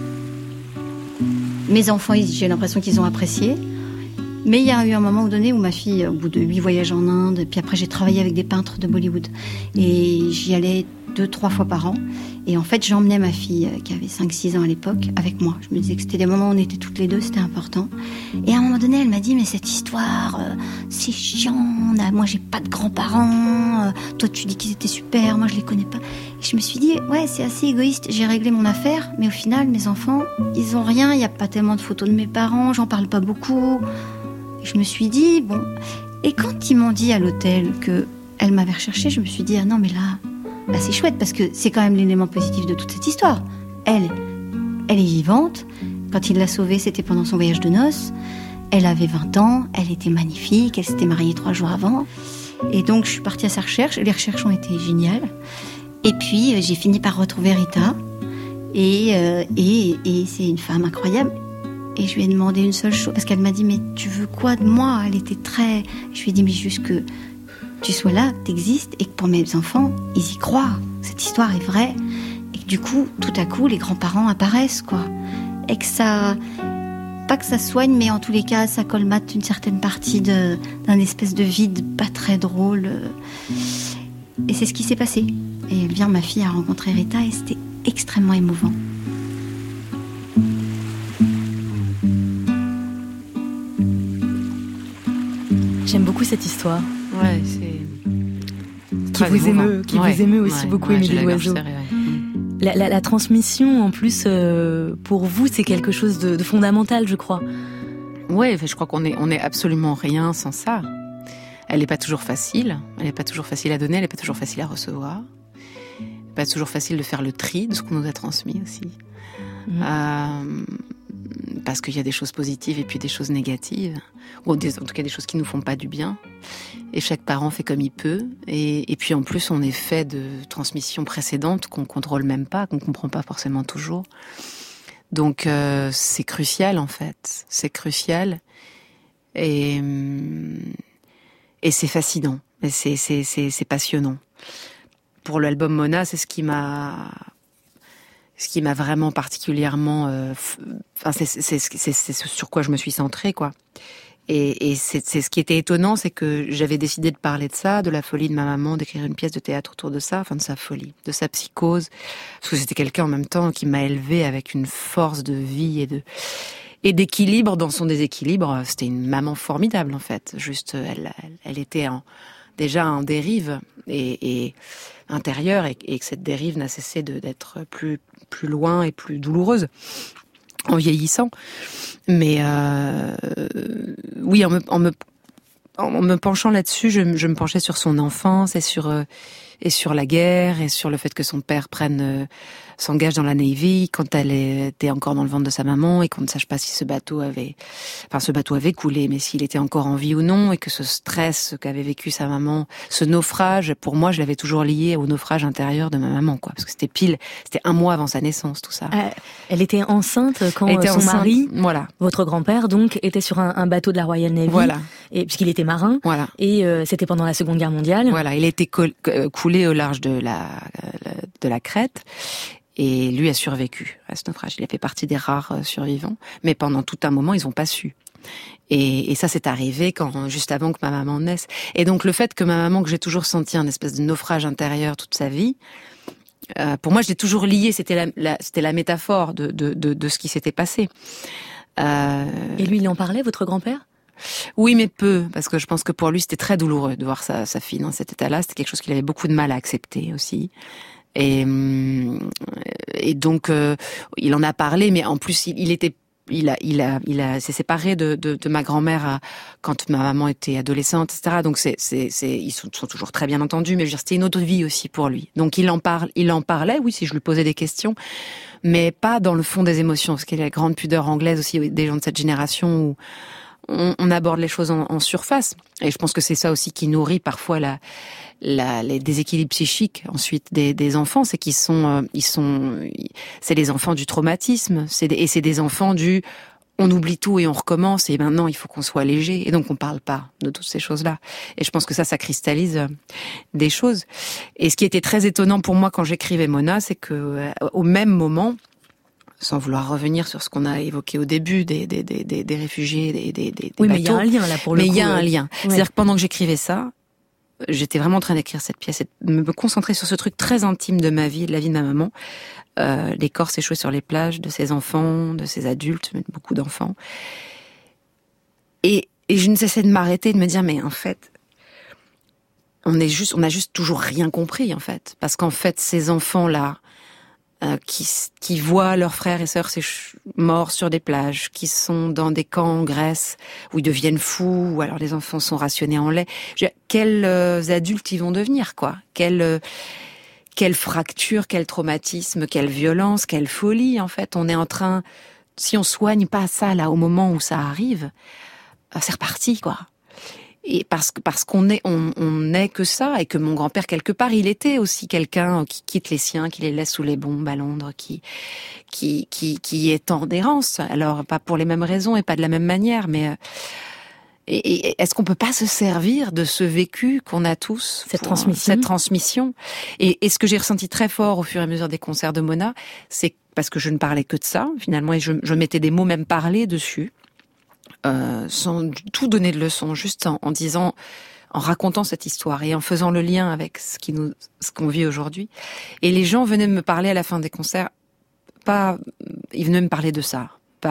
Mes enfants, j'ai l'impression qu'ils ont apprécié. Mais il y a eu un moment donné où ma fille, au bout de 8 voyages en Inde, puis après j'ai travaillé avec des peintres de Bollywood. Et j'y allais 2-3 fois par an. Et en fait, j'emmenais ma fille, qui avait 5-6 ans à l'époque, avec moi. Je me disais que c'était des moments où on était toutes les deux, c'était important. Et à un moment donné, elle m'a dit, mais cette histoire, c'est chiant. Moi, j'ai pas de grands-parents. Toi, tu dis qu'ils étaient super. Moi, je les connais pas. Et je me suis dit, ouais, c'est assez égoïste. J'ai réglé mon affaire. Mais au final, mes enfants, ils ont rien. Il y a pas tellement de photos de mes parents. J'en parle pas beaucoup. Et je me suis dit, bon. Et quand ils m'ont dit à l'hôtel qu'elle m'avait recherchée, je me suis dit, ah non, mais là, c'est chouette parce que c'est quand même l'élément positif de toute cette histoire. Elle est vivante. Quand il l'a sauvée, c'était pendant son voyage de noces. Elle avait 20 ans, elle était magnifique, elle s'était mariée 3 jours avant. Et donc, je suis partie à sa recherche. Les recherches ont été géniales. Et puis, j'ai fini par retrouver Rita. Et c'est une femme incroyable. Et je lui ai demandé une seule chose, parce qu'elle m'a dit, mais tu veux quoi de moi? Elle était très... Je lui ai dit, mais juste que tu sois là, que t'existes, et que pour mes enfants, ils y croient. Cette histoire est vraie. Et que du coup, tout à coup, les grands-parents apparaissent, quoi. Et que ça... Pas que ça soigne, mais en tous les cas, ça colmate une certaine partie d'un espèce de vide pas très drôle. Et c'est ce qui s'est passé. Et bien, ma fille a rencontré Rita, et c'était extrêmement émouvant. J'aime beaucoup cette histoire. Ouais, c'est... Qui vous émeut aussi beaucoup, Émilie Loiseau. La transmission, en plus, pour vous, c'est quelque chose de fondamental, je crois. Ouais, je crois qu'on est absolument rien sans ça. Elle n'est pas toujours facile. Elle n'est pas toujours facile à donner, elle n'est pas toujours facile à recevoir. Pas toujours facile de faire le tri de ce qu'on nous a transmis aussi. Parce qu'il y a des choses positives et puis des choses négatives. Ou en tout cas des choses qui nous font pas du bien. Et chaque parent fait comme il peut. Et puis en plus, on est fait de transmissions précédentes qu'on contrôle même pas, qu'on comprend pas forcément toujours. Donc c'est crucial en fait. C'est crucial. Et c'est fascinant. Et c'est passionnant. Pour l'album Mona, c'est ce qui m'a vraiment particulièrement... c'est sur quoi je me suis centrée, quoi. Et c'est ce qui était étonnant, c'est que j'avais décidé de parler de ça, de la folie de ma maman, d'écrire une pièce de théâtre autour de ça, enfin de sa folie, de sa psychose, parce que c'était quelqu'un en même temps qui m'a élevée avec une force de vie et d'équilibre dans son déséquilibre. C'était une maman formidable en fait. Juste, elle était déjà en dérive et intérieure, et que cette dérive n'a cessé d'être plus loin et plus douloureuse en vieillissant. Mais oui, en me penchant là-dessus, je me penchais sur son enfance et sur la guerre et sur le fait que son père s'engage dans la Navy quand elle était encore dans le ventre de sa maman, et qu'on ne sache pas si ce bateau avait coulé, mais s'il était encore en vie ou non, et que ce stress qu'avait vécu sa maman, ce naufrage, pour moi, je l'avais toujours lié au naufrage intérieur de ma maman, quoi, parce que c'était 1 mois avant sa naissance, tout ça. Elle était enceinte quand son mari, voilà, votre grand-père, donc, était sur un bateau de la Royal Navy, voilà, et puisqu'il était marin, voilà, et c'était pendant la Seconde Guerre mondiale. Voilà, il a été coulé au large de la Crète. Et lui a survécu à ce naufrage. Il a fait partie des rares survivants. Mais pendant tout un moment, ils n'ont pas su. Et ça, c'est arrivé juste avant que ma maman naisse. Et donc, le fait que ma maman, que j'ai toujours senti un espèce de naufrage intérieur toute sa vie, pour moi, je l'ai toujours lié. C'était la métaphore de ce qui s'était passé. Et lui, il en parlait, votre grand-père ? Oui, mais peu, parce que je pense que pour lui, c'était très douloureux de voir sa fille dans cet état-là. C'était quelque chose qu'il avait beaucoup de mal à accepter aussi. Et donc il en a parlé, mais en plus il s'est séparé de ma grand-mère quand ma maman était adolescente, etc. Donc ils sont toujours très bien entendus, mais je veux dire, c'était une autre vie aussi pour lui. Donc il en parlait, oui, si je lui posais des questions, mais pas dans le fond des émotions, ce qui est la grande pudeur anglaise aussi des gens de cette génération où on aborde les choses en surface. Et je pense que c'est ça aussi qui nourrit parfois les déséquilibres psychiques ensuite des enfants, c'est qu'ils c'est les enfants du traumatisme, c'est des enfants on oublie tout et on recommence, et maintenant il faut qu'on soit léger, et donc on parle pas de toutes ces choses-là. Et je pense que ça cristallise des choses. Et ce qui était très étonnant pour moi quand j'écrivais Mona, c'est que au même moment, sans vouloir revenir sur ce qu'on a évoqué au début des réfugiés, des oui, bateaux. Mais il y a un lien là pour le coup. Mais il y a un lien. Ouais. C'est-à-dire que pendant que j'écrivais ça, j'étais vraiment en train d'écrire cette pièce et de me concentrer sur ce truc très intime de ma vie, de la vie de ma maman. Les corps échoués sur les plages de ses enfants, de ses adultes, mais beaucoup d'enfants. Et je ne cessais de m'arrêter, de me dire, mais en fait, on a juste toujours rien compris, en fait. Parce qu'en fait, ces enfants-là, qui voient leurs frères et sœurs morts sur des plages, qui sont dans des camps en Grèce où ils deviennent fous, ou alors les enfants sont rationnés en lait. Quels adultes ils vont devenir, quoi ? Quelle fracture, quel traumatisme, quelle violence, quelle folie, en fait. On est en train, si on soigne pas ça là au moment où ça arrive, c'est reparti, quoi. Et parce qu'on est que ça, et que mon grand-père, quelque part, il était aussi quelqu'un qui quitte les siens, qui les laisse sous les bombes à Londres, qui est en errance. Alors, pas pour les mêmes raisons et pas de la même manière, mais et est-ce qu'on peut pas se servir de ce vécu qu'on a tous, cette transmission. Et ce que j'ai ressenti très fort au fur et à mesure des concerts de Mona, c'est parce que je ne parlais que de ça, finalement, et je mettais des mots, même parler dessus. Sans tout donner de leçon, juste en racontant cette histoire et en faisant le lien avec ce qu'on vit aujourd'hui. Et les gens venaient me parler à la fin des concerts, ils venaient me parler de ça,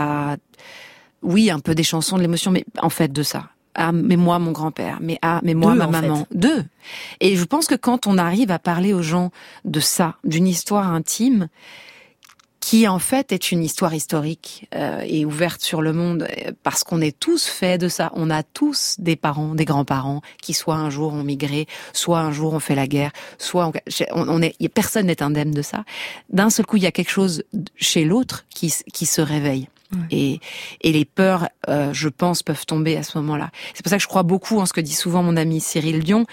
oui, un peu des chansons, de l'émotion, mais en fait de ça. Ah, mais moi, mon grand-père, mais moi, ma maman. Deux. Et je pense que quand on arrive à parler aux gens de ça, d'une histoire intime, qui en fait est une histoire historique et ouverte sur le monde, parce qu'on est tous faits de ça. On a tous des parents, des grands-parents qui soit un jour ont migré, soit un jour ont fait la guerre, soit personne n'est indemne de ça. D'un seul coup, il y a quelque chose chez l'autre qui se réveille. Et les peurs, je pense, peuvent tomber à ce moment-là. C'est pour ça que je crois beaucoup en ce que dit souvent mon ami Cyril Dion.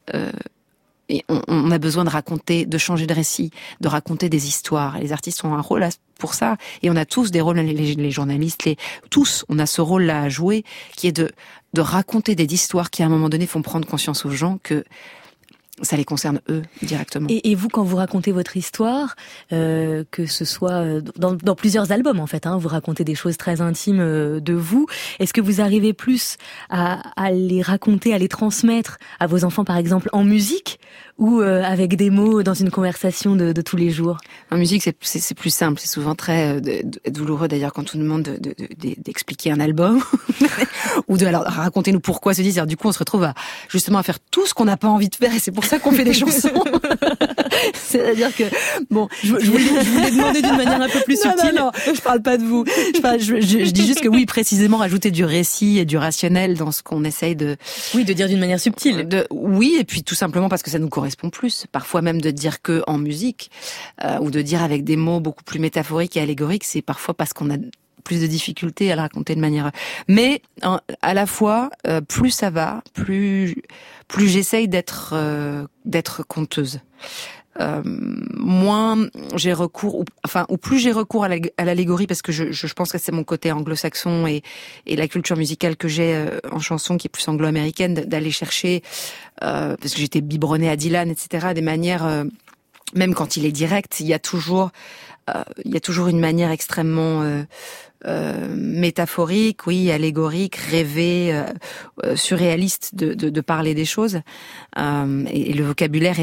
Et on a besoin de changer de récit, de raconter des histoires. Et les artistes ont un rôle pour ça. Et on a tous des rôles, les journalistes, tous, on a ce rôle-là à jouer, qui est de raconter des histoires qui, à un moment donné, font prendre conscience aux gens que ça les concerne eux directement. Et vous, quand vous racontez votre histoire, que ce soit dans plusieurs albums en fait, vous racontez des choses très intimes de vous. Est-ce que vous arrivez plus à les raconter, à les transmettre à vos enfants, par exemple, en musique ou avec des mots dans une conversation de tous les jours? En musique, c'est plus simple. C'est souvent très douloureux d'ailleurs quand on nous demande d'expliquer un album ou alors racontez-nous pourquoi se dire. Du coup, on se retrouve justement à faire tout ce qu'on n'a pas envie de faire et c'est pour ça qu'on fait des chansons. C'est-à-dire que je vous l'ai demandé d'une manière un peu plus subtile. Non, je parle pas de vous. Je dis juste que oui, précisément rajouter du récit et du rationnel dans ce qu'on essaye de dire d'une manière subtile. Oui, et puis tout simplement parce que ça nous correspond plus. Parfois même de dire que en musique ou de dire avec des mots beaucoup plus métaphoriques et allégoriques, c'est parfois parce qu'on a plus de difficultés à le raconter de manière. Mais à la fois, plus ça va, plus j'essaye d'être conteuse. Moins j'ai recours, ou plus j'ai recours à l'allégorie parce que je pense que c'est mon côté anglo-saxon et la culture musicale que j'ai en chanson qui est plus anglo-américaine d'aller chercher parce que j'étais biberonnée à Dylan, etc. Des manières, même quand il est direct, il y a toujours une manière extrêmement métaphorique, oui, allégorique, rêvée, surréaliste de parler des choses. Et le vocabulaire est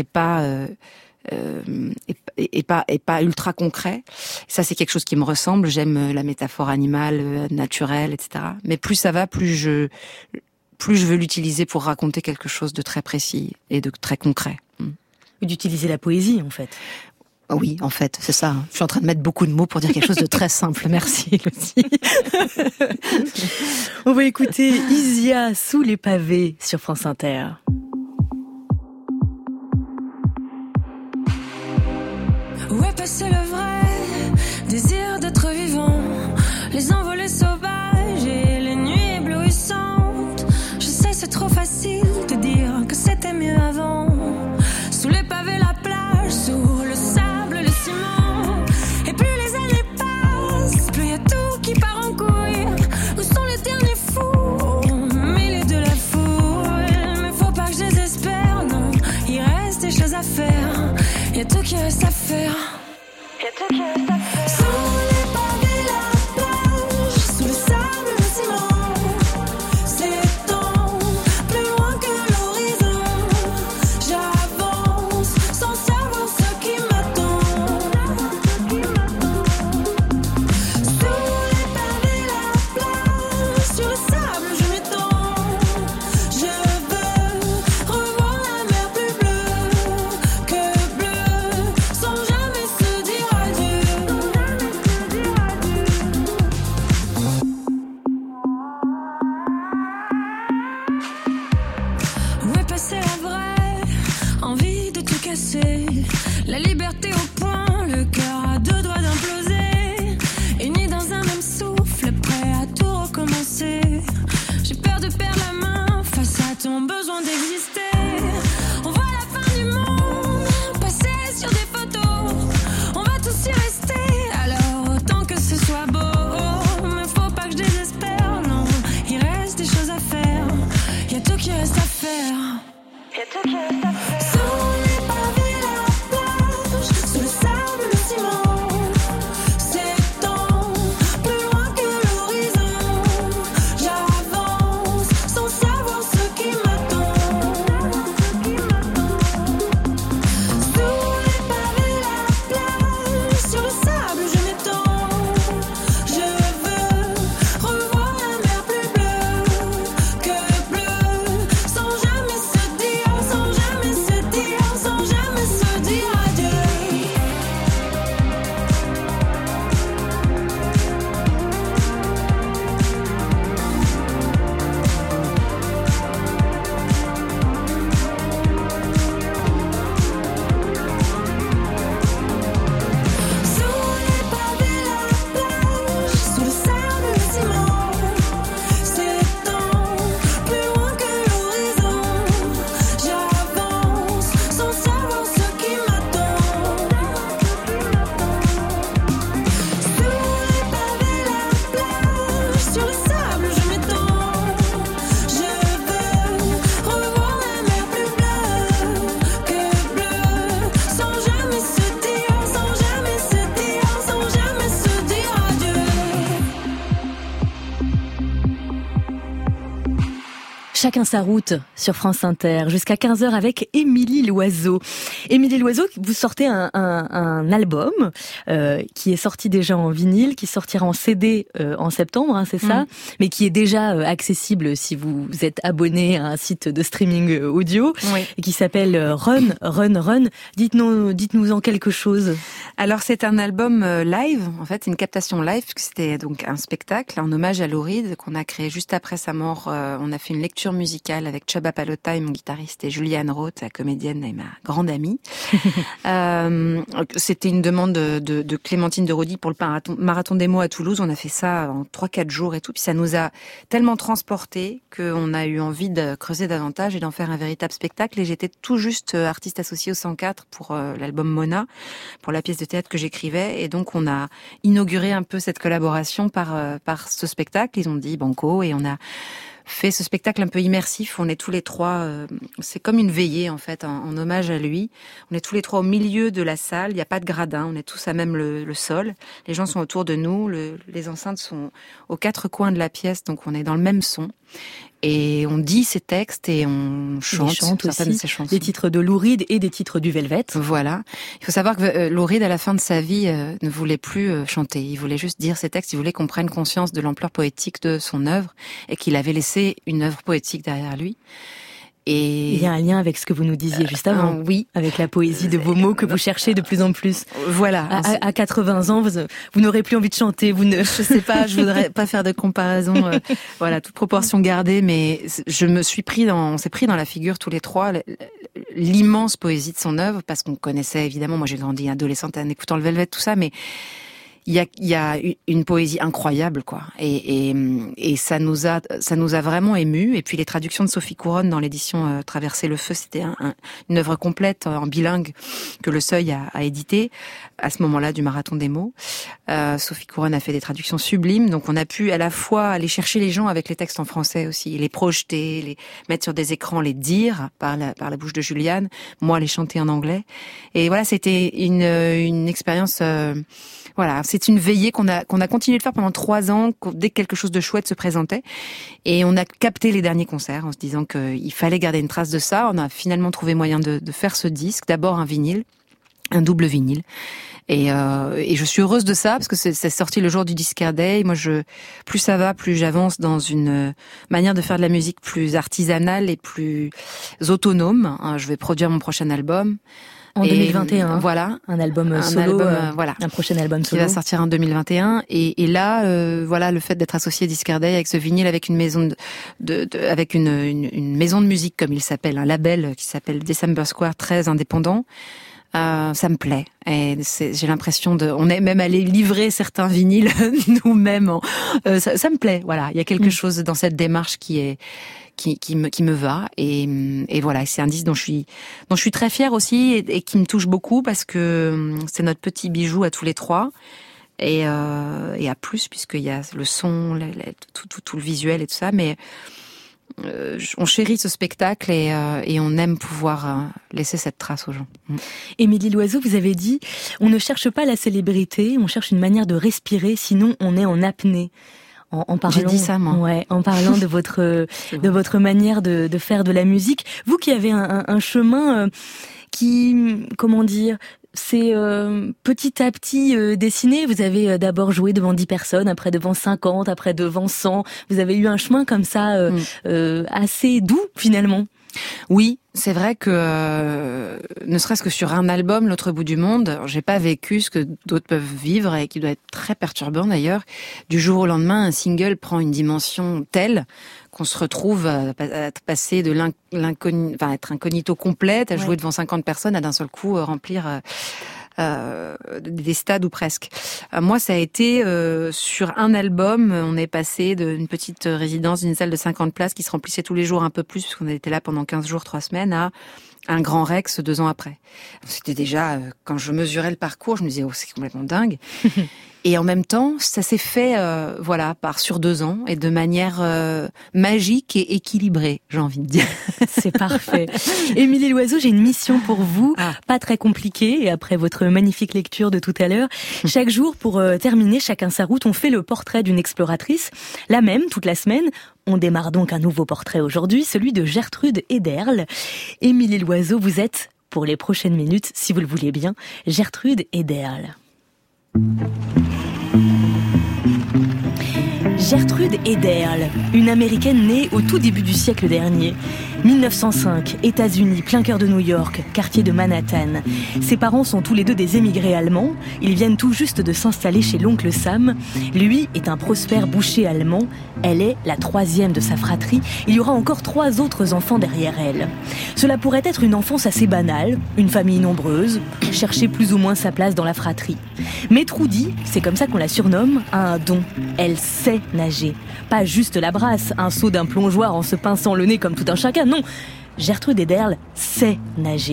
pas ultra concret. Ça, c'est quelque chose qui me ressemble. J'aime la métaphore animale, naturelle, etc. Mais plus ça va, plus je veux l'utiliser pour raconter quelque chose de très précis et de très concret. D'utiliser la poésie, en fait. Oui, en fait, c'est ça. Je suis en train de mettre beaucoup de mots pour dire quelque chose de très simple. Merci, Lucie. On va écouter Isia sous les pavés sur France Inter. Où est passé le vrai désir d'être vivant, les envolées sauvages et les nuits éblouissantes? Je sais, c'est trop facile de dire que c'était mieux avant. Sous les pavés, la plage, sur le sable, le ciment. Et plus les années passent, plus y a tout qui part en couille. Où sont les derniers fous au milieu de la foule? Mais faut pas que je désespère, non, il reste des choses à faire. Y a tout qui reste à faire. Y a tout qui reste à faire. Sous les pavés, la plage, sous le sable, le ciment. S'étend plus loin que l'horizon. J'avance sans savoir ce qui m'attend. Sous les pavés, la plage, sur le sable, je m'étends. Je veux revoir la mer plus bleue que bleue, sans jamais se dire adieu. Où est passée la vraie envie de tout casser? La liberté au point, le cœur à deux doigts d'imploser. Unis dans un même souffle, prêt à tout recommencer. J'ai peur de perdre la main face à ton besoin d'exister. On voit la fin du monde passer sur des photos. On va tous y rester, alors autant que ce soit beau. Mais faut pas que je désespère, non, il reste des choses à faire. Y a tout qui reste à faire. Y a tout qui reste à faire. Sous les pavés, la plage, sous le sable, le ciment. Chacun sa route sur France Inter, jusqu'à 15h avec Émilie Loiseau. Émilie Loiseau, vous sortez un album qui est sorti déjà en vinyle, qui sortira en CD en septembre, c'est ça, mais qui est déjà accessible si vous êtes abonné à un site de streaming audio, et qui s'appelle Run, Run, Run. Dites-nous en quelque chose. Alors c'est un album live, en fait, une captation live, puisque c'était donc un spectacle en hommage à Lou Reed qu'on a créé juste après sa mort. On a fait une lecture musicale avec Chubba Palota, mon guitariste, et Julianne Roth, la comédienne et ma grande amie. C'était une demande de Clémentine de Rodi pour le marathon des mots à Toulouse. On a fait ça en 3-4 jours et tout. Puis ça nous a tellement transportés qu'on a eu envie de creuser davantage et d'en faire un véritable spectacle. Et j'étais tout juste artiste associée au 104 pour l'album Mona, pour la pièce de théâtre que j'écrivais. Et donc on a inauguré un peu cette collaboration par ce spectacle. Ils ont dit banco, et on a fait ce spectacle un peu immersif. On est tous les trois, c'est comme une veillée en fait, en hommage à lui. On est tous les trois au milieu de la salle, il n'y a pas de gradin, on est tous à même le sol. Les gens sont autour de nous, les enceintes sont aux 4 coins de la pièce, donc on est dans le même son. Et on dit ces textes et on chante aussi de ces chansons. Des titres de Lou Reed et des titres du Velvet. Voilà. Il faut savoir que Lou Reed, à la fin de sa vie, ne voulait plus chanter. Il voulait juste dire ses textes. Il voulait qu'on prenne conscience de l'ampleur poétique de son œuvre et qu'il avait laissé une œuvre poétique derrière lui. Et il y a un lien avec ce que vous nous disiez juste avant. Oui. Avec la poésie de vos mots que vous cherchez de plus en plus. Voilà. À 80 ans, vous n'aurez plus envie de chanter. Je sais pas, je voudrais pas faire de comparaison. Voilà, toute proportion gardée, mais on s'est pris dans la figure tous les trois l'immense poésie de son œuvre, parce qu'on connaissait évidemment, moi j'ai grandi adolescente en écoutant le Velvet, tout ça, mais il y a une poésie incroyable, quoi. Et ça nous a vraiment émus. Et puis les traductions de Sophie Couronne dans l'édition Traverser le feu, c'était une œuvre complète en bilingue que Le Seuil a édité à ce moment-là du marathon des mots. Sophie Couronne a fait des traductions sublimes, donc on a pu à la fois aller chercher les gens avec les textes en français aussi, les projeter, les mettre sur des écrans, les dire par la bouche de Julianne, moi les chanter en anglais. Et voilà, c'était une expérience. Voilà, c'est une veillée qu'on a continué de faire pendant 3 ans, dès que quelque chose de chouette se présentait. Et on a capté les derniers concerts en se disant qu'il fallait garder une trace de ça. On a finalement trouvé moyen de faire ce disque. D'abord un vinyle, un double vinyle. Et je suis heureuse de ça, parce que c'est sorti le jour du Discard Day. Moi, plus ça va, plus j'avance dans une manière de faire de la musique plus artisanale et plus autonome. Je vais produire mon prochain album. En 2021, voilà, un album solo, voilà, un prochain album solo qui va sortir en 2021. Et là, voilà, le fait d'être associé à Discard Day avec ce vinyle, avec une maison avec une maison de musique comme il s'appelle, un label qui s'appelle December Square, très indépendant. Ça me plaît, et j'ai l'impression on est même allé livrer certains vinyles nous-mêmes. Ça me plaît, voilà. Il y a quelque chose dans cette démarche qui me va, et voilà. C'est un disque dont je suis très fière aussi, et qui me touche beaucoup, parce que c'est notre petit bijou à tous les trois. Et à plus, puisqu'il y a le son, tout le visuel et tout ça, mais on chérit ce spectacle, et on aime pouvoir laisser cette trace aux gens. Émilie Loiseau, vous avez dit, on ne cherche pas la célébrité, on cherche une manière de respirer, sinon on est en apnée. En parlant, j'ai dit ça, moi. Ouais, en parlant de votre manière de faire de la musique. Vous qui avez un chemin qui, comment dire, c'est petit à petit dessiné. Vous avez d'abord joué devant 10 personnes, après devant 50, après devant 100. Vous avez eu un chemin comme ça assez doux, finalement. Oui, c'est vrai que ne serait-ce que sur un album, L'autre bout du monde, j'ai pas vécu ce que d'autres peuvent vivre, et qui doit être très perturbant d'ailleurs. Du jour au lendemain, un single prend une dimension telle qu'on se retrouve à passer de être incognito complète, à jouer devant 50 personnes, à d'un seul coup remplir des stades ou presque. Moi, ça a été sur un album, on est passé d'une petite résidence d'une salle de 50 places qui se remplissait tous les jours un peu plus, puisqu'on était là pendant 15 jours, 3 semaines, à un grand Rex 2 ans après. C'était déjà, quand je mesurais le parcours, je me disais, oh, c'est complètement dingue. Et en même temps, ça s'est fait, sur 2 ans, et de manière magique et équilibrée, j'ai envie de dire. C'est parfait. Émilie Loiseau, j'ai une mission pour vous, pas très compliquée, et après votre magnifique lecture de tout à l'heure. Chaque jour, pour terminer Chacun sa route, on fait le portrait d'une exploratrice, la même, toute la semaine, On démarre donc un nouveau portrait aujourd'hui, celui de Gertrude Ederle. Émilie Loiseau, vous êtes, pour les prochaines minutes, si vous le voulez bien, Gertrude Ederle. Gertrude Ederle, une Américaine née au tout début du siècle dernier. 1905, États-Unis, plein cœur de New York, quartier de Manhattan. Ses parents sont tous les deux des émigrés allemands. Ils viennent tout juste de s'installer chez l'oncle Sam. Lui est un prospère boucher allemand. Elle est la troisième de sa fratrie. Il y aura encore 3 autres enfants derrière elle. Cela pourrait être une enfance assez banale, une famille nombreuse, chercher plus ou moins sa place dans la fratrie. Mais Trudy, c'est comme ça qu'on la surnomme, a un don. Elle sait nager. Pas juste la brasse, un saut d'un plongeoir en se pinçant le nez comme tout un chacun, non. Gertrude Ederle sait nager.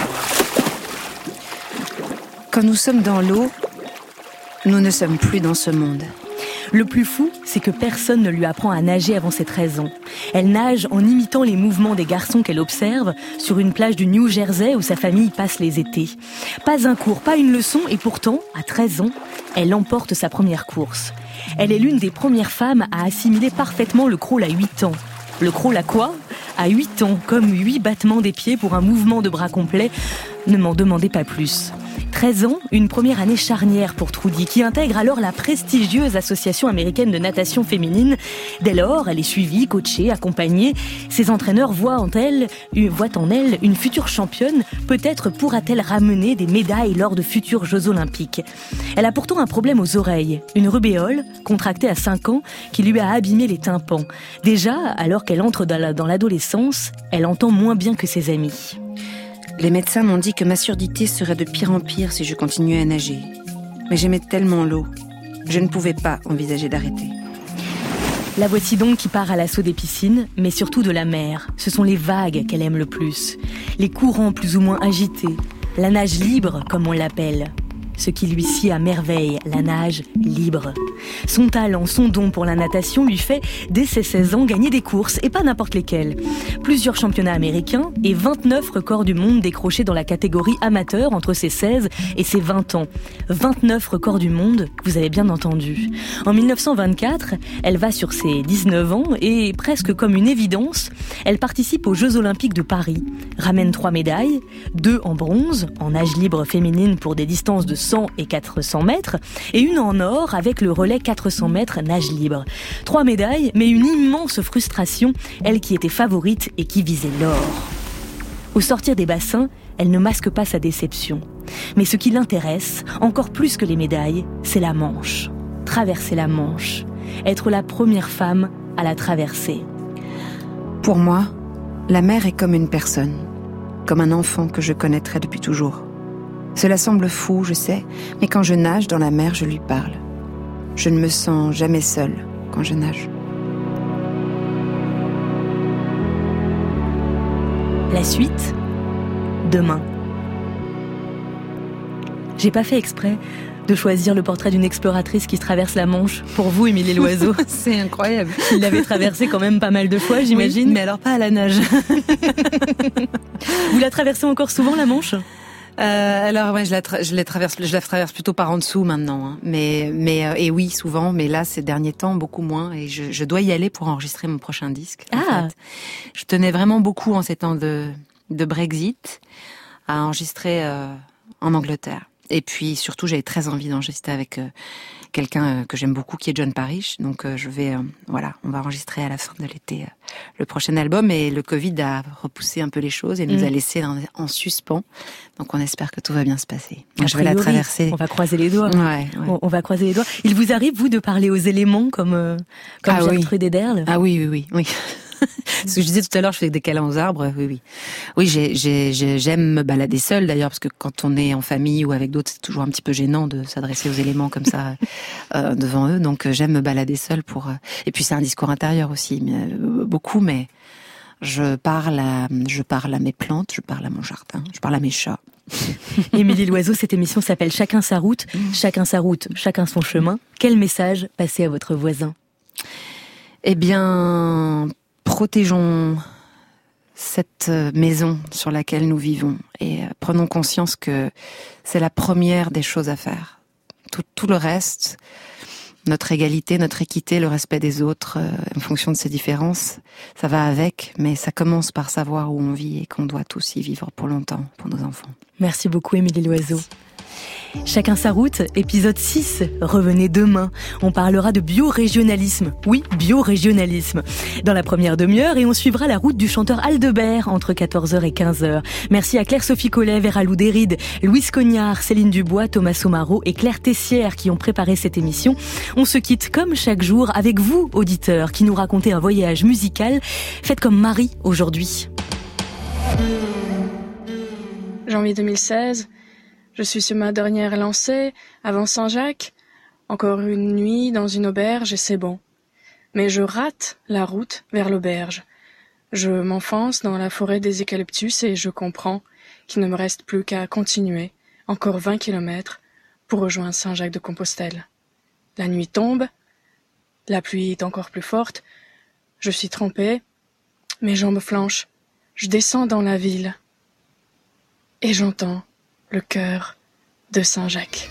Quand nous sommes dans l'eau, nous ne sommes plus dans ce monde. Le plus fou, c'est que personne ne lui apprend à nager avant ses 13 ans. Elle nage en imitant les mouvements des garçons qu'elle observe sur une plage du New Jersey où sa famille passe les étés. Pas un cours, pas une leçon, et pourtant, à 13 ans, elle emporte sa première course. Elle est l'une des premières femmes à assimiler parfaitement le crawl à 8 ans. Le crawl à quoi ? À 8 ans, comme 8 battements des pieds pour un mouvement de bras complet. Ne m'en demandez pas plus. 13 ans, une première année charnière pour Trudy, qui intègre alors la prestigieuse Association américaine de natation féminine. Dès lors, elle est suivie, coachée, accompagnée. Ses entraîneurs voient en elle une future championne. Peut-être pourra-t-elle ramener des médailles lors de futurs Jeux Olympiques. Elle a pourtant un problème aux oreilles, une rubéole contractée à 5 ans qui lui a abîmé les tympans. Déjà, alors qu'elle entre dans l'adolescence, elle entend moins bien que ses amis. Les médecins m'ont dit que ma surdité serait de pire en pire si je continuais à nager. Mais j'aimais tellement l'eau, je ne pouvais pas envisager d'arrêter. La voici donc qui part à l'assaut des piscines, mais surtout de la mer. Ce sont les vagues qu'elle aime le plus. Les courants plus ou moins agités. La nage libre, comme on l'appelle. Ce qui lui sied à merveille, la nage libre. Son talent, son don pour la natation lui fait, dès ses 16 ans, gagner des courses, et pas n'importe lesquelles. Plusieurs championnats américains et 29 records du monde décrochés dans la catégorie amateur entre ses 16 et ses 20 ans. 29 records du monde, vous avez bien entendu. En 1924, elle va sur ses 19 ans et, presque comme une évidence, elle participe aux Jeux Olympiques de Paris. Ramène 3 médailles, 2 en bronze, en nage libre féminine pour des distances de 100 et 400 mètres, et une en or avec le relais 400 mètres nage libre. 3 médailles, mais une immense frustration, elle qui était favorite et qui visait l'or. Au sortir des bassins, elle ne masque pas sa déception. Mais ce qui l'intéresse, encore plus que les médailles, c'est la Manche. Traverser la Manche. Être la première femme à la traverser. Pour moi, la mer est comme une personne, comme un enfant que je connaîtrai depuis toujours. Cela semble fou, je sais, mais quand je nage dans la mer, je lui parle. Je ne me sens jamais seule quand je nage. La suite, demain. J'ai pas fait exprès de choisir le portrait d'une exploratrice qui traverse la Manche pour vous, Émilie Loiseau. C'est incroyable. Il l'avait traversée quand même pas mal de fois, j'imagine. Oui, mais alors pas à la nage. Vous la traversez encore souvent, la Manche ? Alors ouais, je la traverse plutôt par en dessous maintenant, hein. Et oui, souvent, mais là ces derniers temps beaucoup moins, et je dois y aller pour enregistrer mon prochain disque. En fait. Je tenais vraiment beaucoup en ces temps de Brexit à enregistrer en Angleterre. Et puis surtout, j'avais très envie d'enregistrer avec quelqu'un que j'aime beaucoup, qui est John Parrish. Donc je vais, on va enregistrer à la fin de l'été le prochain album. Et le Covid a repoussé un peu les choses et nous a laissé en suspens. Donc on espère que tout va bien se passer. Je vais la traverser. On va croiser les doigts. Ouais. On va croiser les doigts. Il vous arrive, vous, de parler aux éléments comme Gertrude Ederle ? Ah oui. Ce que je disais tout à l'heure, je fais des câlins aux arbres, oui. Oui, j'aime me balader seule d'ailleurs, parce que quand on est en famille ou avec d'autres, c'est toujours un petit peu gênant de s'adresser aux éléments comme ça devant eux. Donc j'aime me balader seule pour. Et puis c'est un discours intérieur aussi, beaucoup. Mais je parle à mes plantes, je parle à mon jardin, je parle à mes chats. Émilie Loiseau, cette émission s'appelle Chacun sa route. Chacun sa route, chacun son chemin. Quel message passer à votre voisin ? Eh bien, protégeons cette maison sur laquelle nous vivons et prenons conscience que c'est la première des choses à faire. Tout le reste, notre égalité, notre équité, le respect des autres en fonction de ses différences, ça va avec, mais ça commence par savoir où on vit et qu'on doit tous y vivre pour longtemps, pour nos enfants. Merci beaucoup Émilie Loiseau. Chacun sa route, épisode 6. Revenez demain. On parlera de biorégionalisme. Oui, biorégionalisme. Dans la première demi-heure, et on suivra la route du chanteur Aldebert entre 14h et 15h. Merci à Claire-Sophie Collet, Vera Loudéride, Louise Cognard, Céline Dubois, Thomas Somaro et Claire Tessière qui ont préparé cette émission. On se quitte comme chaque jour avec vous, auditeurs, qui nous racontez un voyage musical. Faites comme Marie aujourd'hui. Janvier 2016. Je suis sur ma dernière lancée, avant Saint-Jacques. Encore une nuit dans une auberge et c'est bon. Mais je rate la route vers l'auberge. Je m'enfonce dans la forêt des eucalyptus et je comprends qu'il ne me reste plus qu'à continuer, encore 20 kilomètres, pour rejoindre Saint-Jacques-de-Compostelle. La nuit tombe, la pluie est encore plus forte, je suis trempée, mes jambes flanchent, je descends dans la ville et j'entends le chœur de Saint-Jacques.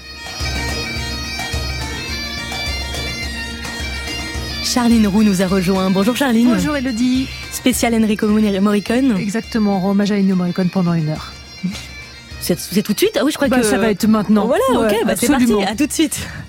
Charline Roux nous a rejoint. Bonjour Charline. Bonjour Elodie. Spécial Enrico Morricone. Exactement, en hommage à Ennio Morricone pendant 1 heure. C'est tout de suite ? Ah oui, je crois que... ça va être maintenant. Voilà, ouais, ok, c'est parti, à tout de suite.